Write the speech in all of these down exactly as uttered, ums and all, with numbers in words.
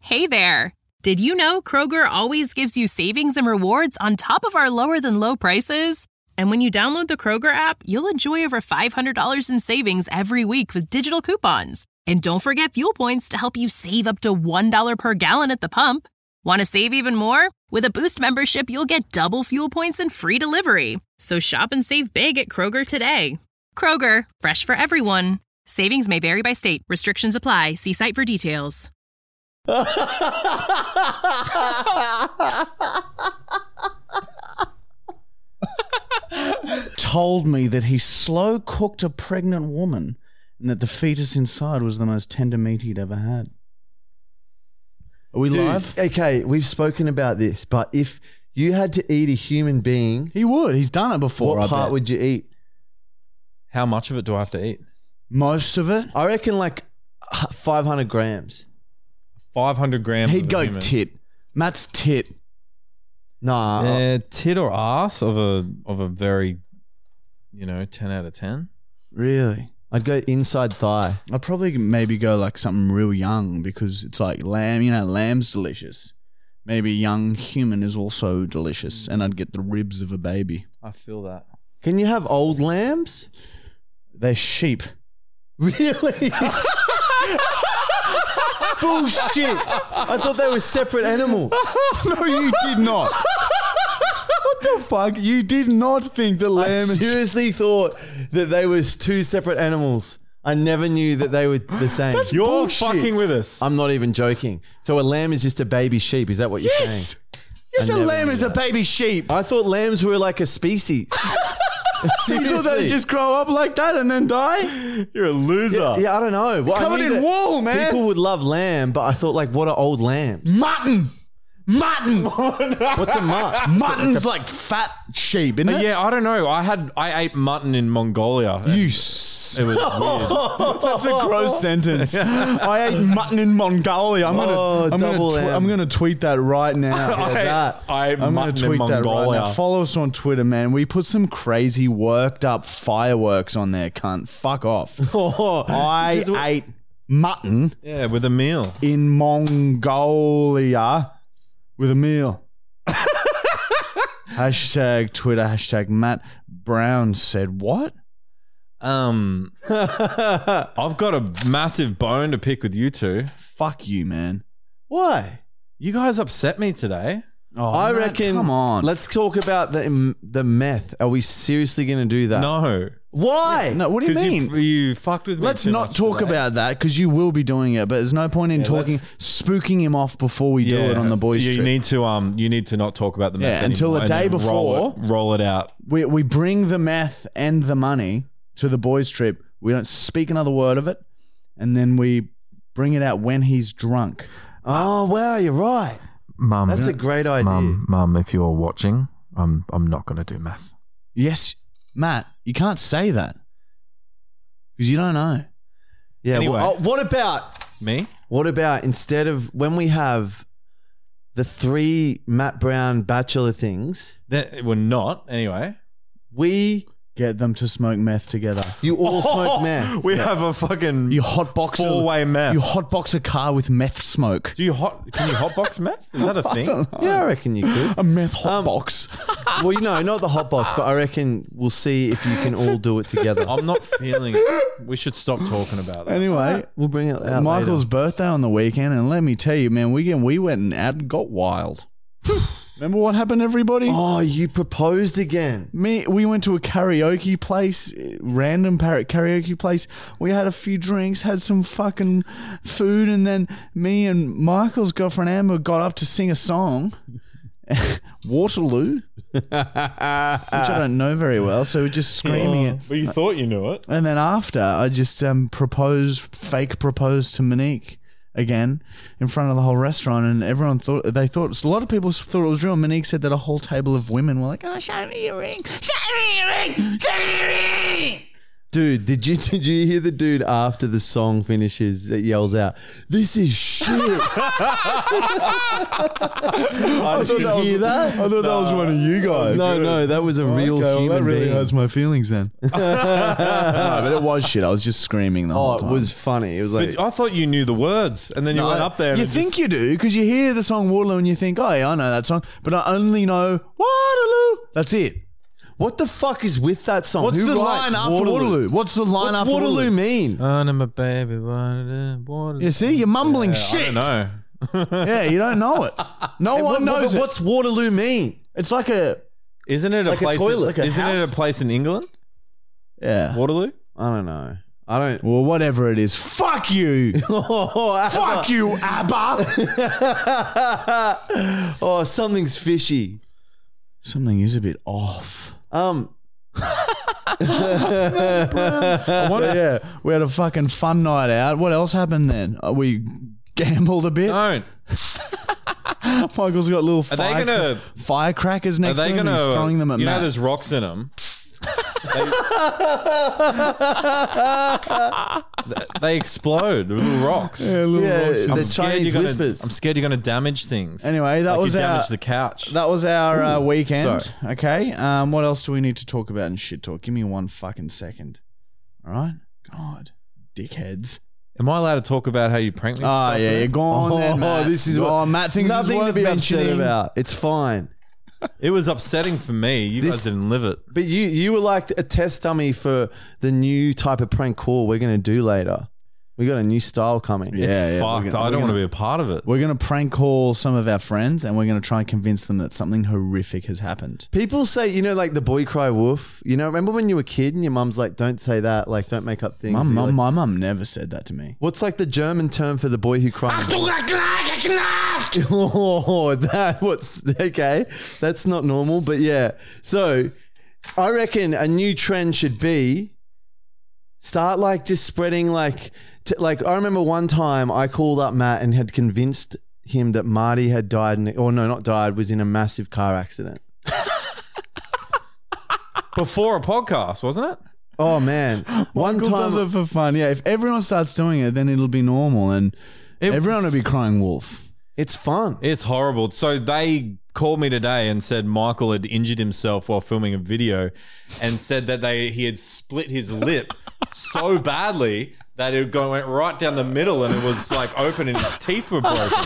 Hey there. Did you know Kroger always gives you savings and rewards on top of our lower than low prices? And when you download the Kroger app, you'll enjoy over five hundred dollars in savings every week with digital coupons. And don't forget fuel points to help you save up to one dollar per gallon at the pump. Want to save even more? With a Boost membership, you'll get double fuel points and free delivery. So shop and save big at Kroger today. Kroger, fresh for everyone. Savings may vary by state. Restrictions apply. See site for details. Told me that he slow cooked a pregnant woman and that the fetus inside was the most tender meat he'd ever had. Are we Dude, live? Okay, we've spoken about this, but if you had to eat a human being, He would. He's done it before. what I part bet. would you eat? How much of it do I have to eat? Most of it. I reckon like five hundred grams. five hundred grams. He'd of a go human. tit. Matt's tit. Nah. Uh, tit or ass of a of a very, you know, ten out of ten. Really? I'd go inside thigh. I'd probably maybe go like something real young because it's like lamb. You know, lamb's delicious. Maybe young human is also delicious, and I'd get the ribs of a baby. I feel that. Can you have old lambs? They're sheep. Really? Bullshit. I thought they were separate animals. No, you did not. What the fuck? You did not think that I lamb and sheep. seriously thought that they was two separate animals. I never knew that they were the same. That's You're bullshit. fucking with us. I'm not even joking. So a lamb is just a baby sheep. Is that what you're Yes. saying? Yes, I a never lamb knew is a that. baby sheep. I thought lambs were like a species. So you thought they'd just grow up like that and then die? You're a loser. Yeah, yeah, I don't know. Well, I Covered knew in that wool, man. People would love lamb, but I thought, like, what are old lambs? Mutton. Mutton. What's a mutt? Mutton's like fat sheep, isn't Uh, it? yeah, I don't know. I had I ate mutton in Mongolia. and You s- It was weird. That's a gross sentence. I ate mutton in Mongolia. I'm gonna, Oh, I'm, gonna double tw- M. I'm gonna tweet that right now. I, that. I ate I'm gonna mutton in tweet that right Mongolia. now. Follow us on Twitter, man. We put some crazy worked up fireworks on there, cunt. Fuck off. Oh, I just- ate mutton yeah, with a meal. in Mongolia with a meal. Hashtag Twitter, hashtag Matt Brown said what? Um, I've got a massive bone to pick with you two. Fuck you, man. Why? You guys upset me today. Oh, I Matt, reckon. Come on. Let's talk about the the meth. Are we seriously going to do that? No. Why? No, what do you Because mean? you, you fucked with me. Let's too not much talk today. about that because you will be doing it. But there's no point in Yeah, talking, let's- spooking him off before we do Yeah, it on the boys' you trip. need to um, you need to not talk about the meth Yeah, until anymore the and day then roll before. it, roll it out. we we bring the meth and the money to the boys' trip. We don't speak another word of it, and then we bring it out when he's drunk. Oh wow, you're right. Mum, That's a great idea. mum, mum. If you're watching, I'm I'm not going to do math. Yes, Matt, you can't say that because you don't know. Yeah. Anyway. Well, oh, what about Me? what about instead of when we have the three Matt Brown bachelor things, That we're not anyway. we Get them to smoke meth together. you all smoke meth. We have a fucking You hotbox a- four-way meth. You hotbox a car with meth smoke. Do you hot? Can you hotbox meth? Is that a thing? Yeah, I reckon you could. A meth Um, hotbox. Well, you know, not the hot box, but I reckon we'll see if you can all do it together. I'm not feeling it. We should stop talking about that. Anyway, We'll bring it out Michael's later. birthday on the weekend, and let me tell you, man, we get, we went out and got wild. Remember what happened, everybody? Oh, you proposed again. Me, we went to a karaoke place, eh, random par- karaoke place. We had a few drinks, had some fucking food, and then me and Michael's girlfriend Amber got up to sing a song, Waterloo, which I don't know very well. So we're just screaming it. But you thought you knew it. And then after, I just um, proposed, fake proposed to Monique again in front of the whole restaurant, and everyone thought they thought a lot of people thought it was real. Monique said that a whole table of women were like, "Oh, show me your ring, show me your ring, show me your ring." Dude, did you did you hear the dude after the song finishes that yells out, "This is shit"? I Did you hear that? I thought that was one of you guys. No, no, that was a real Okay, well, human that really being. hurts my feelings then. no, but it was shit. I was just screaming the Oh, whole it time. was funny. It was like, But I thought you knew the words, and then you No, went up there. And You it think just, you do because you hear the song Waterloo and you think, oh yeah, I know that song, but I only know Waterloo. That's it. what the fuck is with that song? What's Who the writes line after Waterloo? What's the line What's after Waterloo, Waterloo? mean? Oh, no, my baby, Waterloo, Waterloo. You see, you're mumbling I shit. don't know. Yeah, you don't know it. No Hey, one what- knows what- it. What's Waterloo mean? It's like a Isn't it a Like a place? toilet. in, Like a isn't it house. a place in England? yeah. Waterloo. I don't know. I don't. Well, whatever it is, fuck you. Oh, Fuck you, ABBA. oh, something's fishy. Something is a bit off. Um, So yeah, we had a fucking fun night out. What else happened then? Uh, we gambled a bit. Don't. Michael's got little Are they fire, gonna? firecrackers Are next they to him. gonna? He's throwing them at you know, Matt. there's rocks in them. they, they explode. They're little rocks. Yeah, little Yeah, rocks. the I'm scared Chinese you're gonna, whispers. I'm scared you're going to damage things. Anyway, that like was you our damaged the couch. that was our uh, weekend. Sorry. Okay. Um, what else do we need to talk about in shit talk? Give me one fucking second. All right. God, dickheads. Am I allowed to talk about how you pranked me? this Oh yeah, afternoon? you're gone. oh, then, Matt. this is oh, what Matt thinks it's nothing worth to be upset mentioning. about. It's fine. It was upsetting for me. You This- guys didn't live it. But you you were like a test dummy for the new type of prank call we're going to do later. We got a new style coming. Yeah, It's yeah, we're fucked. gonna- I we're don't want to gonna- be a part of it. We're going to prank call some of our friends and we're going to try and convince them that something horrific has happened. People say, you know, like the boy cry wolf. You know, remember when you were a kid and your mum's like, don't say that, like, don't make up things. My You're mum, like, my mum never said that to me. What's like the German term for the boy who cries? Oh, that what's okay. That's not normal, but yeah. So I reckon a new trend should be start like just spreading like t- like I remember one time I called up Matt and had convinced him that Marty had died in, or no, not died, was in a massive car accident. Before a podcast, wasn't it? Oh man. One Michael time does it for fun. Yeah, if everyone starts doing it, then it'll be normal and It- everyone will be crying wolf. it's fun. It's horrible. So they called me today and said Michael had injured himself while filming a video, and said that they he had split his lip so badly that it go, went right down the middle and it was like open and his teeth were broken.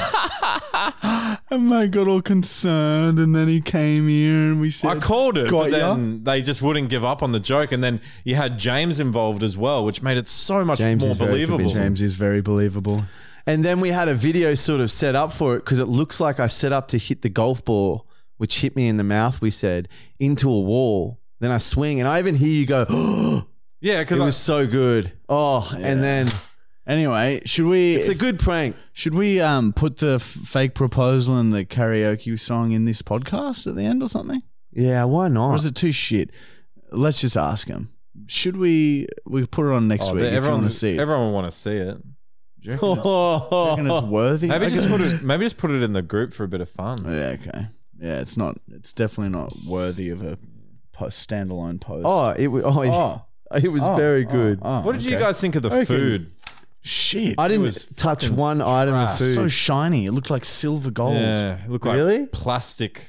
And Mate got all concerned and then he came here and we said, I called it, Got but ya? then they just wouldn't give up on the joke. And then you had James involved as well, which made it so much James more is very believable. convincing. James is very believable. And then we had a video sort of set up for it because it looks like I set up to hit the golf ball, which hit me in the mouth, we said, into a wall. Then I swing and I even hear you go, oh, Yeah, it because was so good. Oh, and then Anyway, should we it's a good prank. should we um put the f- fake proposal and the karaoke song in this podcast at the end or something? Yeah, why Or not? is it too shit? Let's just ask him. Should we we put it on next oh, week if you want everyone, to see it? everyone will want to see it. Do you reckon it's, do you reckon it's worthy? Maybe Okay. just put it. Maybe just put it in the group for a bit of fun. Yeah, okay. Yeah, it's not. It's definitely not worthy of a post, standalone post. Oh, it was, oh, Oh. it was Oh, very oh, good. oh, What did you okay. guys think of the Okay. food? Shit! I didn't was touch fucking one item of trash. food. so shiny. It looked like silver gold. Yeah, it looked like Really? plastic.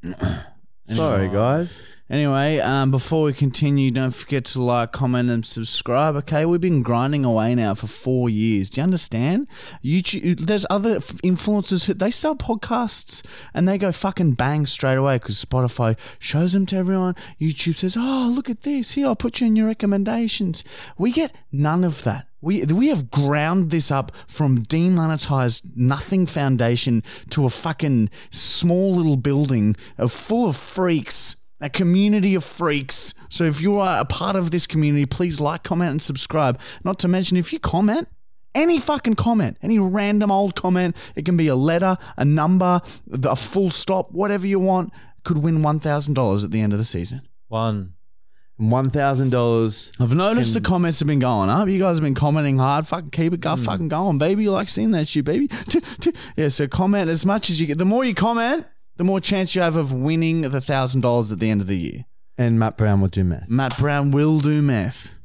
Sorry, guys. Anyway, um, before we continue, don't forget to like, comment, and subscribe. Okay, we've been grinding away now for four years. Do you understand? YouTube. There's other f- influencers who they sell podcasts and they go fucking bang straight away because Spotify shows them to everyone. YouTube says, "Oh, look at this. Here, I'll put you in your recommendations." We get none of that. We we have ground this up from demonetized nothing foundation to a fucking small little building of full of freaks. A community of freaks. So if you are a part of this community, please like, comment, and subscribe. Not to mention, if you comment, any fucking comment, any random old comment, it can be a letter, a number, a full stop, whatever you want, could win one thousand dollars at the end of the season. One. One thousand dollars. I've noticed the comments have been going up. You guys have been commenting hard. Fucking keep it go, fucking going, baby. You like seeing that shit, baby. Yeah, so comment as much as you get. The more you comment, the more chance you have of winning the one thousand dollars at the end of the year. And Matt Brown will do math. Matt Brown will do meth.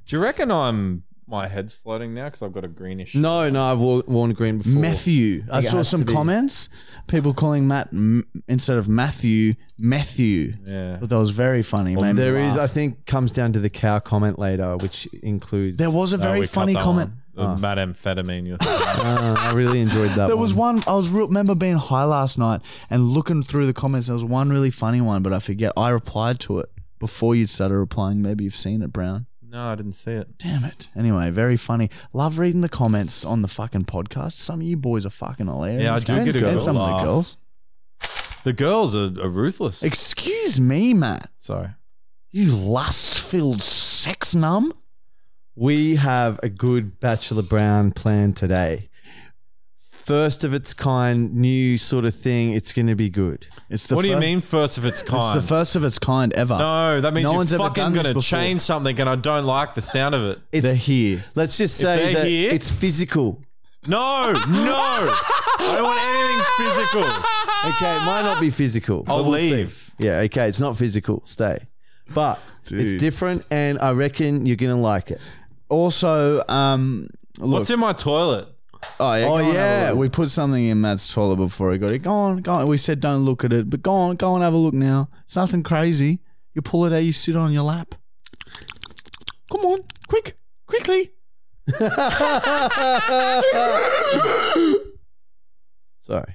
Do you reckon I'm my head's floating now because I've got a greenish? No, no, I've wo- worn green before. Matthew. I think it saw has some to be. comments. People calling Matt m- instead of Matthew, Matthew. Yeah. But that was very funny. Made me There is, laugh. I think, comes down to the cow comment later, which includes. There was a Oh, very we cut funny that comment. one. The Madamphetamine. You're thinking. Uh, I really enjoyed that. There one. was one. I was real, remember being high last night and looking through the comments. There was one really funny one, but I forget. I replied to it before you started replying. Maybe you've seen it, Brown. No, I didn't see it. Damn it. Anyway, very funny. Love reading the comments on the fucking podcast. Some of you boys are fucking hilarious. Yeah, I do And get a girls. good Some of the laugh. girls. The girls are, are ruthless. Excuse me, Matt. Sorry. You lust-filled sex numb. We have a good Bachelor Brown plan today. First of its kind, new sort of thing. It's going to be good. It's the What do you first- mean first of its It's kind? the first of its kind ever. No, that means No you're one's ever fucking done this going to before. change something and I don't like the sound of it. It's, They're here. let's just If say they're that here- it's physical. No, no. I don't want anything physical. Okay, it might not be physical. I'll but we'll see. leave. Yeah, okay, it's not physical. Stay. But Dude. it's different, and I reckon you're going to like it. Also, um, look. What's in my toilet? Oh yeah, Oh, go on, have a yeah. look. We put something in Matt's toilet before he got it. Go on, go on. We said don't look at it, but go on, go and have a look now. It's nothing crazy. You pull it out, you sit on your lap. Come on, quick, quickly. Sorry.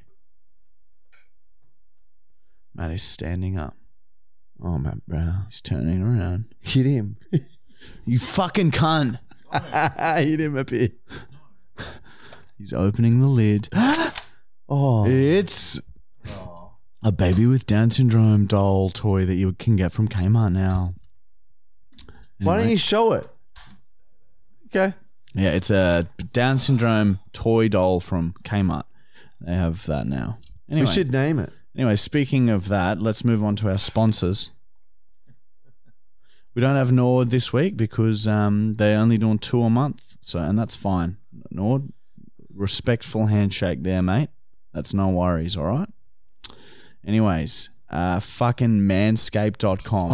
Matt is standing up. Oh, Matt Brown. He's turning around. Hit him. You fucking cunt. Hit him a bit. He's opening the lid. Oh. It's a baby with Down syndrome doll toy that you can get from Kmart now. Why don't Anyway. you show it? Okay. Yeah, it's a Down syndrome toy doll from Kmart. They have that now. Anyway, We should name it. anyway, speaking of that, let's move on to our sponsors. We don't have Nord this week because um, they're only doing two a month, so and that's fine. Nord, respectful handshake there, mate. That's no worries, all right? Anyways, uh, fucking manscaped dot com.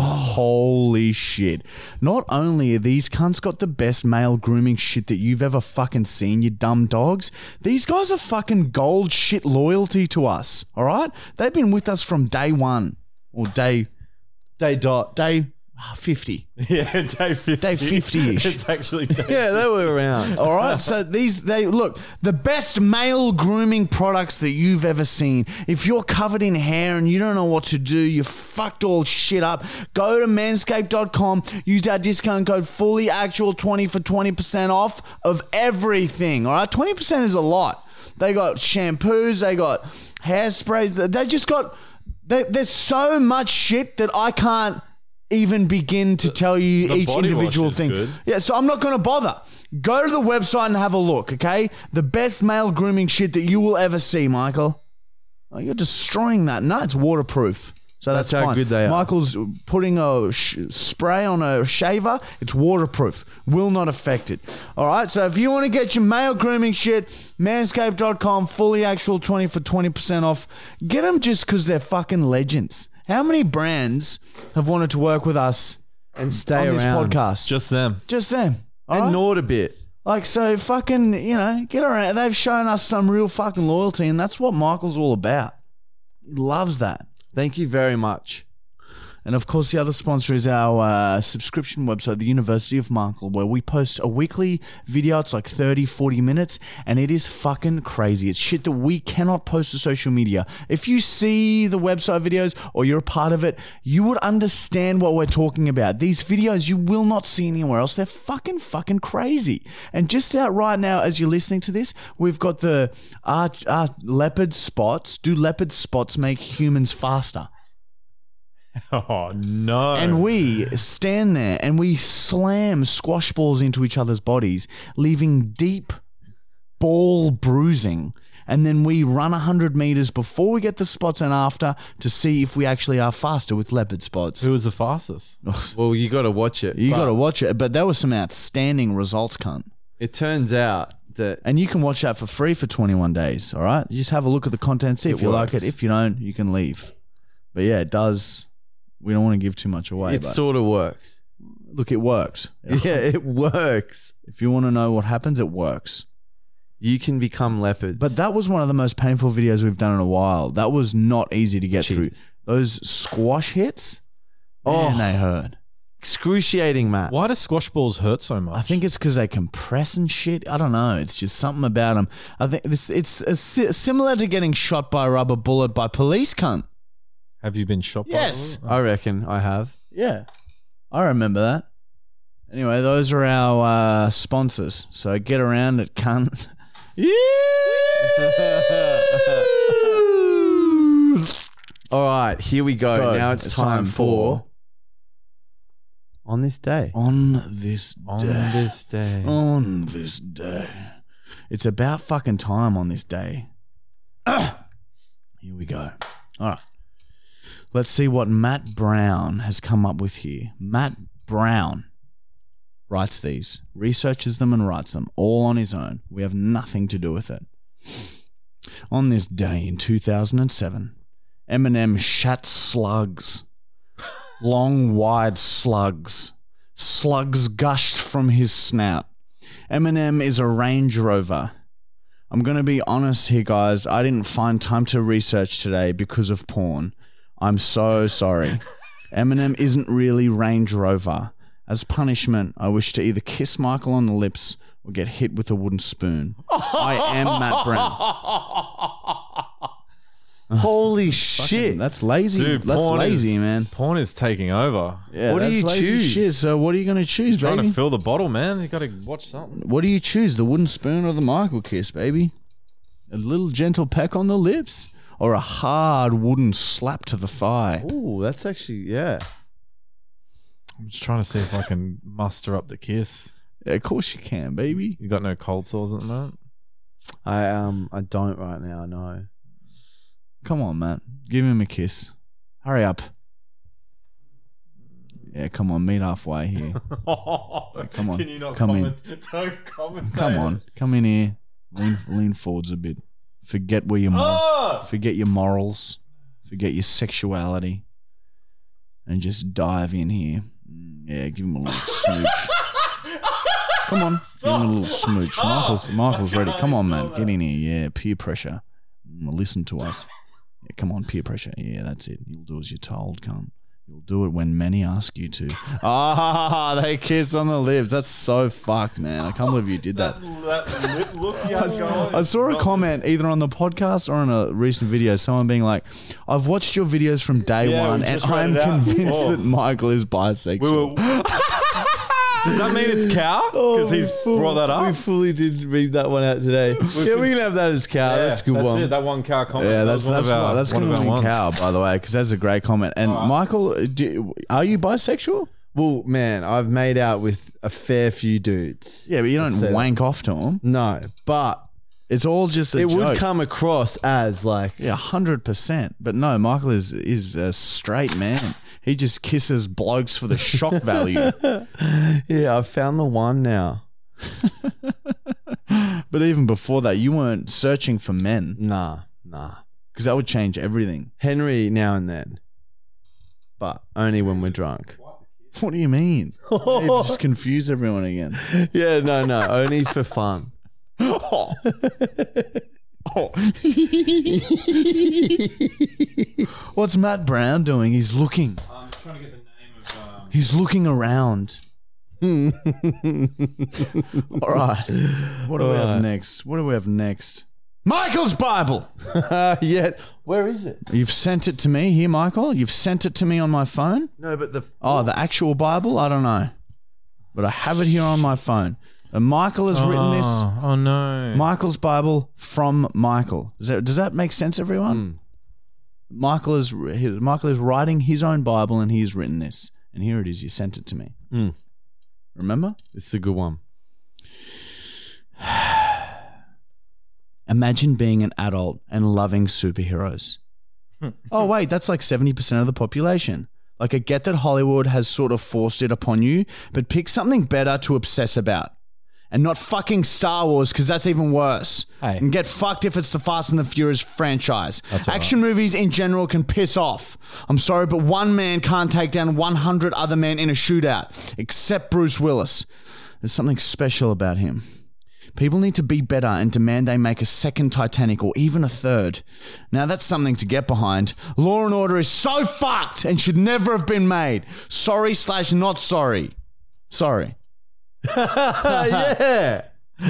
Holy shit. Not only are these cunts got the best male grooming shit that you've ever fucking seen, you dumb dogs, these guys are fucking gold shit loyalty to us, all right? They've been with us from day one or day, Day dot. day fifty. Yeah, day fifty. Day fifty-ish. It's actually day Yeah, they were around. All right, so these they look the best male grooming products that you've ever seen. If you're covered in hair and you don't know what to do, you fucked all shit up. Go to manscaped dot com. Use our discount code fully actual twenty for twenty percent off of everything. All right, twenty percent is a lot. They got shampoos, they got hairsprays. They just got. They, there's so much shit that I can't even begin to tell you the each body individual wash is thing. good. Yeah, so I'm not going to bother. Go to the website and have a look, okay? The best male grooming shit that you will ever see, Michael. Oh, you're destroying that. No, it's waterproof. So that's, That's how fine. good they are. Michael's putting a sh- spray on a shaver. It's waterproof. Will not affect it. All right, so if you want to get your male grooming shit, manscaped dot com, fully actual twenty for twenty percent off. Get them just because they're fucking legends. How many brands have wanted to work with us And stay on this around. podcast? Just them. Just them. all And right? Nord a bit. Like, so fucking, you know, get around. They've shown us some real fucking loyalty, and that's what Michael's all about. He loves that. Thank you very much. And of course, the other sponsor is our uh, subscription website, the University of Michael, where we post a weekly video. It's like thirty, forty minutes, and it is fucking crazy. It's shit that we cannot post to social media. If you see the website videos or you're a part of it, you would understand what we're talking about. These videos you will not see anywhere else. They're fucking, fucking crazy. And just out right now, as you're listening to this, we've got the uh, uh, leopard spots. Do leopard spots make humans faster? Oh no. And we stand there and we slam squash balls into each other's bodies, leaving deep ball bruising. And then we run one hundred meters before we get the spots and after to see if we actually are faster with leopard spots. Who was the fastest? Well, you got to watch it. You But got to watch it. But there were some outstanding results, cunt. It turns out that And you can watch that for free for twenty-one days, all right? You just have a look at the content, see if It you like works. it. If you don't, you can leave. But yeah, it does. We don't want to give too much away. it but sort of works. Look, it works. Yeah, it works. If you want to know what happens, it works. You can become leopards. But that was one of the most painful videos we've done in a while. That was not easy to get Jeez. through. Those squash hits, Oh. man, they hurt. excruciating, Matt. Why do squash balls hurt so much? I think it's because they compress and shit. I don't know. It's just something about them. I think this it's a, si- similar to getting shot by a rubber bullet by police cunt. Have you been shot? Yes. by I reckon I have. Yeah, I remember that. Anyway, those are our uh, sponsors. So get around it, cunt. All right, here we go. Go. Now it's, It's time, time for On This Day. On this On day. this day. On this day. It's about fucking time on this day. Here we go. All right. Let's see what Matt Brown has come up with here. Matt Brown writes these, researches them and writes them all on his own. We have nothing to do with it. On this day in two thousand seven, Eminem shat slugs. Long, wide slugs. Slugs gushed from his snout. Eminem is a Range Rover. I'm going to be honest here, guys. I didn't find time to research today because of porn. I'm so sorry. Eminem isn't really Range Rover. As punishment, I wish to either kiss Michael on the lips or get hit with a wooden spoon. I am Matt Brown. Holy Fucking- shit. that's lazy. Dude, that's porn lazy, is, man. Porn is taking over. Yeah, What do that's you lazy choose? Shit. So what are you going to choose, Trying baby? to fill the bottle, man. You got to watch something. What do you choose, the wooden spoon or the Michael kiss, baby? A little gentle peck on the lips or a hard wooden slap to the thigh? Ooh, that's actually, yeah. I'm just trying to see if I can muster up the kiss. Yeah, of course you can, baby. You got no cold sores at the moment? I um I don't right now, no. Come on, Matt. Give him a kiss. Hurry up. Yeah, come on. Meet halfway here. Come on. Can you not Come in. comment? Don't comment. Come on. Come in here. Lean, lean forwards a bit. Forget where your mor- Oh! forget your morals. Forget your sexuality. And just dive in here. Mm, Yeah, give him a little smooch. Come on. Give him a little smooch. Michael's, Michael's ready. Come on, man. Get in here. Yeah, peer pressure. Mm, Listen to us. Yeah, come on, peer pressure. Yeah, that's it. You'll do as you're told, come. You'll do it when many ask you to. Ah, they kiss on the lips. That's so fucked, man. I can't believe you did that. That lip look you I, got going. I saw a comment either on the podcast or on a recent video, someone being like, I've watched your videos from day Yeah, we one and just read I'm it out convinced before." that Michael is bisexual. We were, does that mean it's cow? Because he's brought that up. We fully did read that one out today. yeah, we can have that as cow. Yeah, that's a good that's one. It, that one cow comment. Yeah, That that's was one that's of our- what, that's one going of to our win ones. cow, by the way, because that's a great comment. And Michael, do, are you bisexual? Well, man, I've made out with a fair few dudes. Yeah, but you Let's don't say that. wank off to them. No, but It's all just a it joke. would come across as like, Yeah, hundred percent. But no, Michael is is a straight man. He just kisses blokes for the shock value. yeah, I've found the one now. But even before that, you weren't searching for men Nah, nah. because that would change everything. Henry now and then, but only when we're drunk. What do you mean? You've just confused everyone again. Yeah, no, no, only for fun. Oh. Oh. What's Matt Brown doing? He's looking. I'm trying to get the name of. Um, He's looking around. All right. What do we have next? What do we have next? Michael's Bible. Uh, yeah, where is it? You've sent it to me here, Michael. You've sent it to me on my phone. No, but the Oh, the actual Bible? I don't know. But I have it here on my phone. And Michael has written this. oh, oh no. Michael's Bible from Michael. Does that, does that make sense, everyone? Michael is his, Michael is writing his own Bible and he's written this. And here it is. You sent it to me. Mm. Remember? It's a good one. Imagine being an adult and loving superheroes. Oh, wait, that's like seventy percent of the population. Like, I get that Hollywood has sort of forced it upon you, but pick something better to obsess about. and not fucking Star Wars, because that's even worse. Hey. And get fucked if it's the Fast and the Furious franchise. That's all Action movies in general can piss off. I'm sorry, but one man can't take down one hundred other men in a shootout, except Bruce Willis. There's something special about him. People need to be better and demand they make a second Titanic or even a third. Now that's something to get behind. Law and Order is so fucked and should never have been made. Sorry slash not sorry. Sorry. Yeah.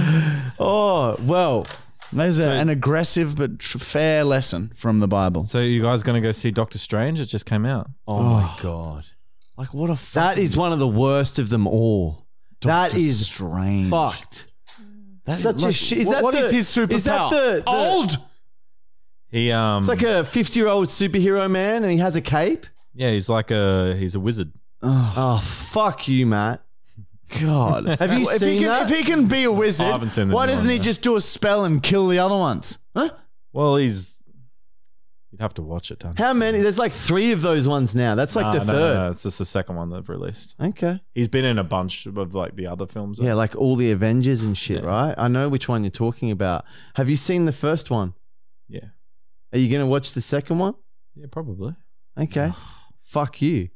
Oh, well. There's a, an aggressive but tr- fair lesson from the Bible. So you guys going to go see Doctor Strange? It just came out. Oh, my God. Like, what a That is one of the worst of them all. Doctor that is Strange. fucked. That's Such a shit. Is what, that what the, is his superpower? Is that the, the old? He um It's like a fifty-year-old superhero man, and he has a cape. yeah, he's like a he's a wizard. Oh, fuck you, Matt. God. Have you if seen he can, that? If he can be a wizard, I haven't seen the why new doesn't one, he no. just do a spell and kill the other ones? Huh? Well, he's you'd have to watch it, Dan. How many? There's like three of those ones now. That's like Nah, the no, third. No, no, it's just the second one they've released. Okay. He's been in a bunch of like the other films. Yeah, like all the Avengers and shit, Yeah. right? I know which one you're talking about. Have you seen the first one? yeah, Are you going to watch the second one? yeah, probably. Okay. Fuck you.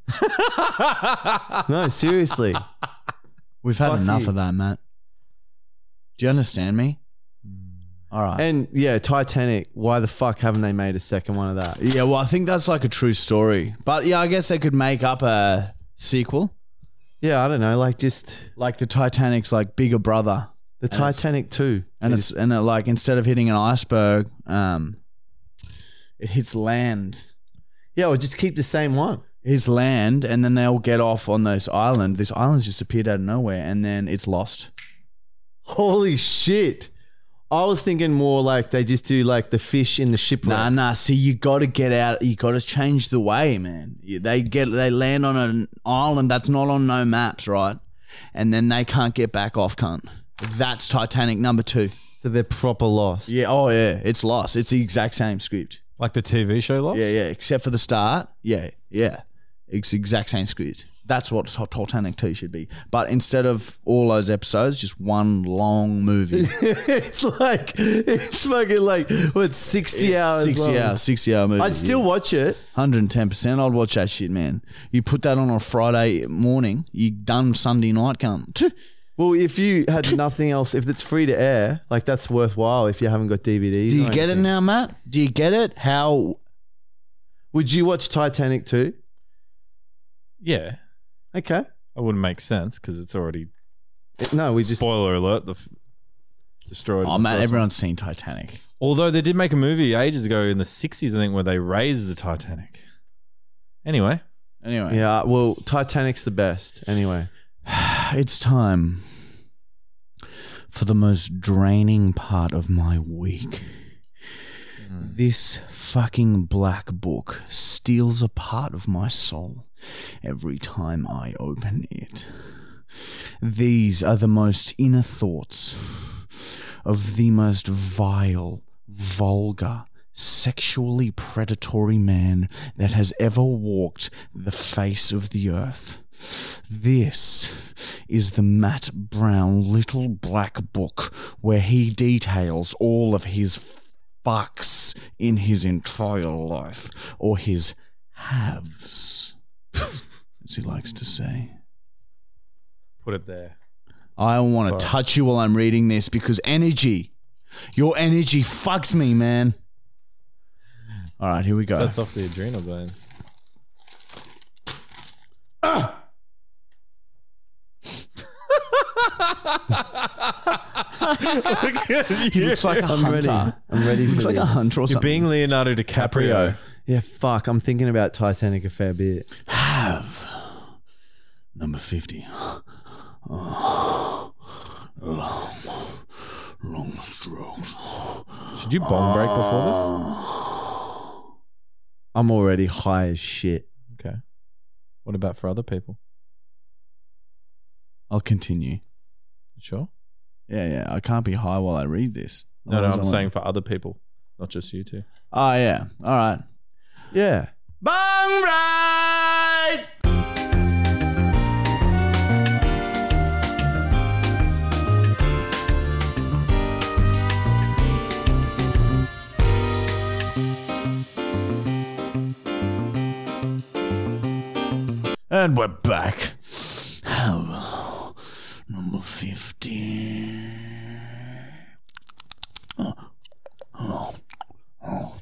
No, seriously. We've had Fuck enough you. of that, Matt. Do you understand me? All right. And yeah, Titanic. Why the fuck haven't they made a second one of that? Yeah, well, I think that's like a true story. But yeah, I guess they could make up a sequel. Yeah, I don't know. Like just Like the Titanic's like bigger brother. the And it's- Titanic two. And it's and it, like instead of hitting an iceberg, um it hits land. Yeah, or just keep the same one. His land, and then they all get off on this island. This island's just appeared out of nowhere, and then it's lost. Holy shit. I was thinking more like they just do like the fish in the shipwreck. Nah, nah. See, you got to get out. You got to change the way, man. You- They get they land on an island that's not on no maps, right? And then they can't get back off, cunt. That's Titanic number two. So they're proper lost. Yeah. Oh, yeah. It's lost. It's the exact same script. Like the T V show Lost? Yeah, yeah. Except for the start. Yeah, yeah. It's the exact same script. That's what T- Titanic two should be. But instead of all those episodes, just one long movie. It's like it's fucking like what sixty hours. sixty long. hours, sixty hour movie. I'd still yeah. watch it. one hundred ten percent. I'd watch that shit, man. You put that on a Friday morning, you done Sunday night, come. Well, if you had nothing else, if it's free to air, like that's worthwhile. If you haven't got D V Ds, Do you or get it anything. now, Matt? Do you get it? How? Would you watch Titanic too? Yeah. Okay. That wouldn't make sense because it's already No, we just spoiler alert. The f- destroyed. Oh, in the man, first everyone's seen Titanic. one. Although they did make a movie ages ago in the sixties, I think, where they raised the Titanic. Anyway, Anyway, yeah. Well, Titanic's the best. Anyway, it's time for the most draining part of my week. This fucking black book steals a part of my soul every time I open it. These are the most inner thoughts of the most vile, vulgar, sexually predatory man that has ever walked the face of the earth. This is the Matt Brown Little Black Book, where he details all of his fucks in his entire life, or his haves, as he likes to say. put it there. I don't want to Sorry. touch you while I'm reading this because energy, your energy fucks me, man. All right, here we go. Sets off the adrenal glands. He looks like a I'm ready. hunter. I'm ready. Looks for like a this. hunter or You're something. being Leonardo DiCaprio. Yeah, fuck. I'm thinking about Titanic a fair bit. Have number fifty. Oh, long, long strokes. Should you bong break before I'm already high as shit. this? Okay. What about for other people? I'll continue. Sure. Yeah, yeah. I can't be high while I read this. No, no, Otherwise I'm I saying for other people, not just you two. won't- Oh, yeah. All right. Yeah. Bong right. And we're back. Hello, number fifty. Oh, oh, oh.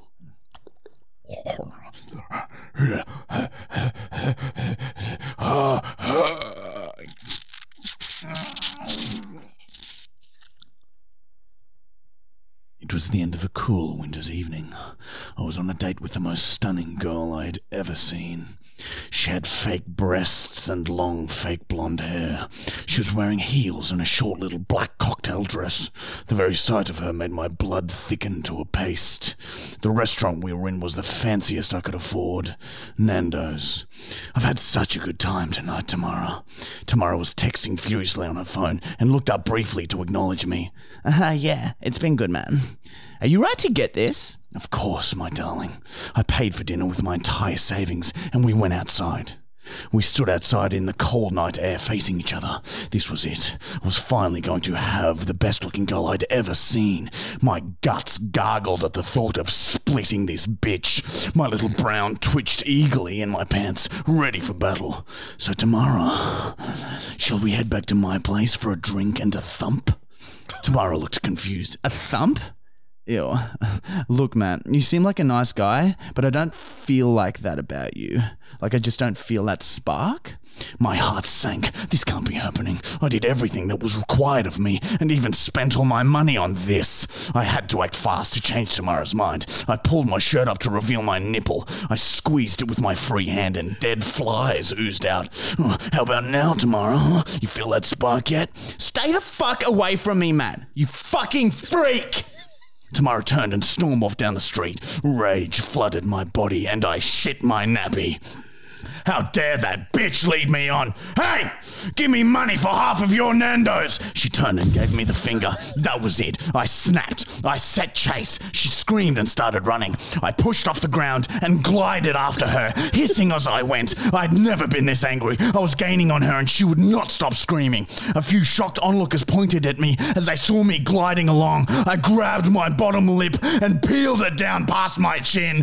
It was the end of a cool winter's evening. I was on a date with the most stunning girl I'd ever seen. She had fake breasts and long fake blonde hair. She was wearing heels and a short little black cocktail dress. The very sight of her made my blood thicken to a paste. The restaurant we were in was the fanciest I could afford, Nando's. I've had such a good time tonight, Tamara. Tamara was texting furiously on her phone and looked up briefly to acknowledge me. Uh-huh, yeah, it's been good, man. Are you right to get this? Of course, my darling. I paid for dinner with my entire savings, and we went outside. We stood outside in the cold night air facing each other. This was it. I was finally going to have the best-looking girl I'd ever seen. My guts gargled at the thought of splitting this bitch. My little brown twitched eagerly in my pants, ready for battle. So tomorrow, shall we head back to my place for a drink and a thump? Tamara looked confused. A thump? Ew. Look, man, you seem like a nice guy, but I don't feel like that about you. Like, I just don't feel that spark. My heart sank. This can't be happening. I did everything that was required of me, and even spent all my money on this. I had to act fast to change Tamara's mind. I pulled my shirt up to reveal my nipple. I squeezed it with my free hand, and dead flies oozed out. Oh, how about now, Tamara? Huh? You feel that spark yet? Stay the fuck away from me, man. You fucking freak! Tamara turned and stormed off down the street. Rage flooded my body, and I shit my nappy. How dare that bitch lead me on? Hey! Give me money for half of your Nando's! She turned and gave me the finger. That was it. I snapped. I set chase. She screamed and started running. I pushed off the ground and glided after her, hissing as I went. I'd never been this angry. I was gaining on her and she would not stop screaming. A few shocked onlookers pointed at me as they saw me gliding along. I grabbed my bottom lip and peeled it down past my chin.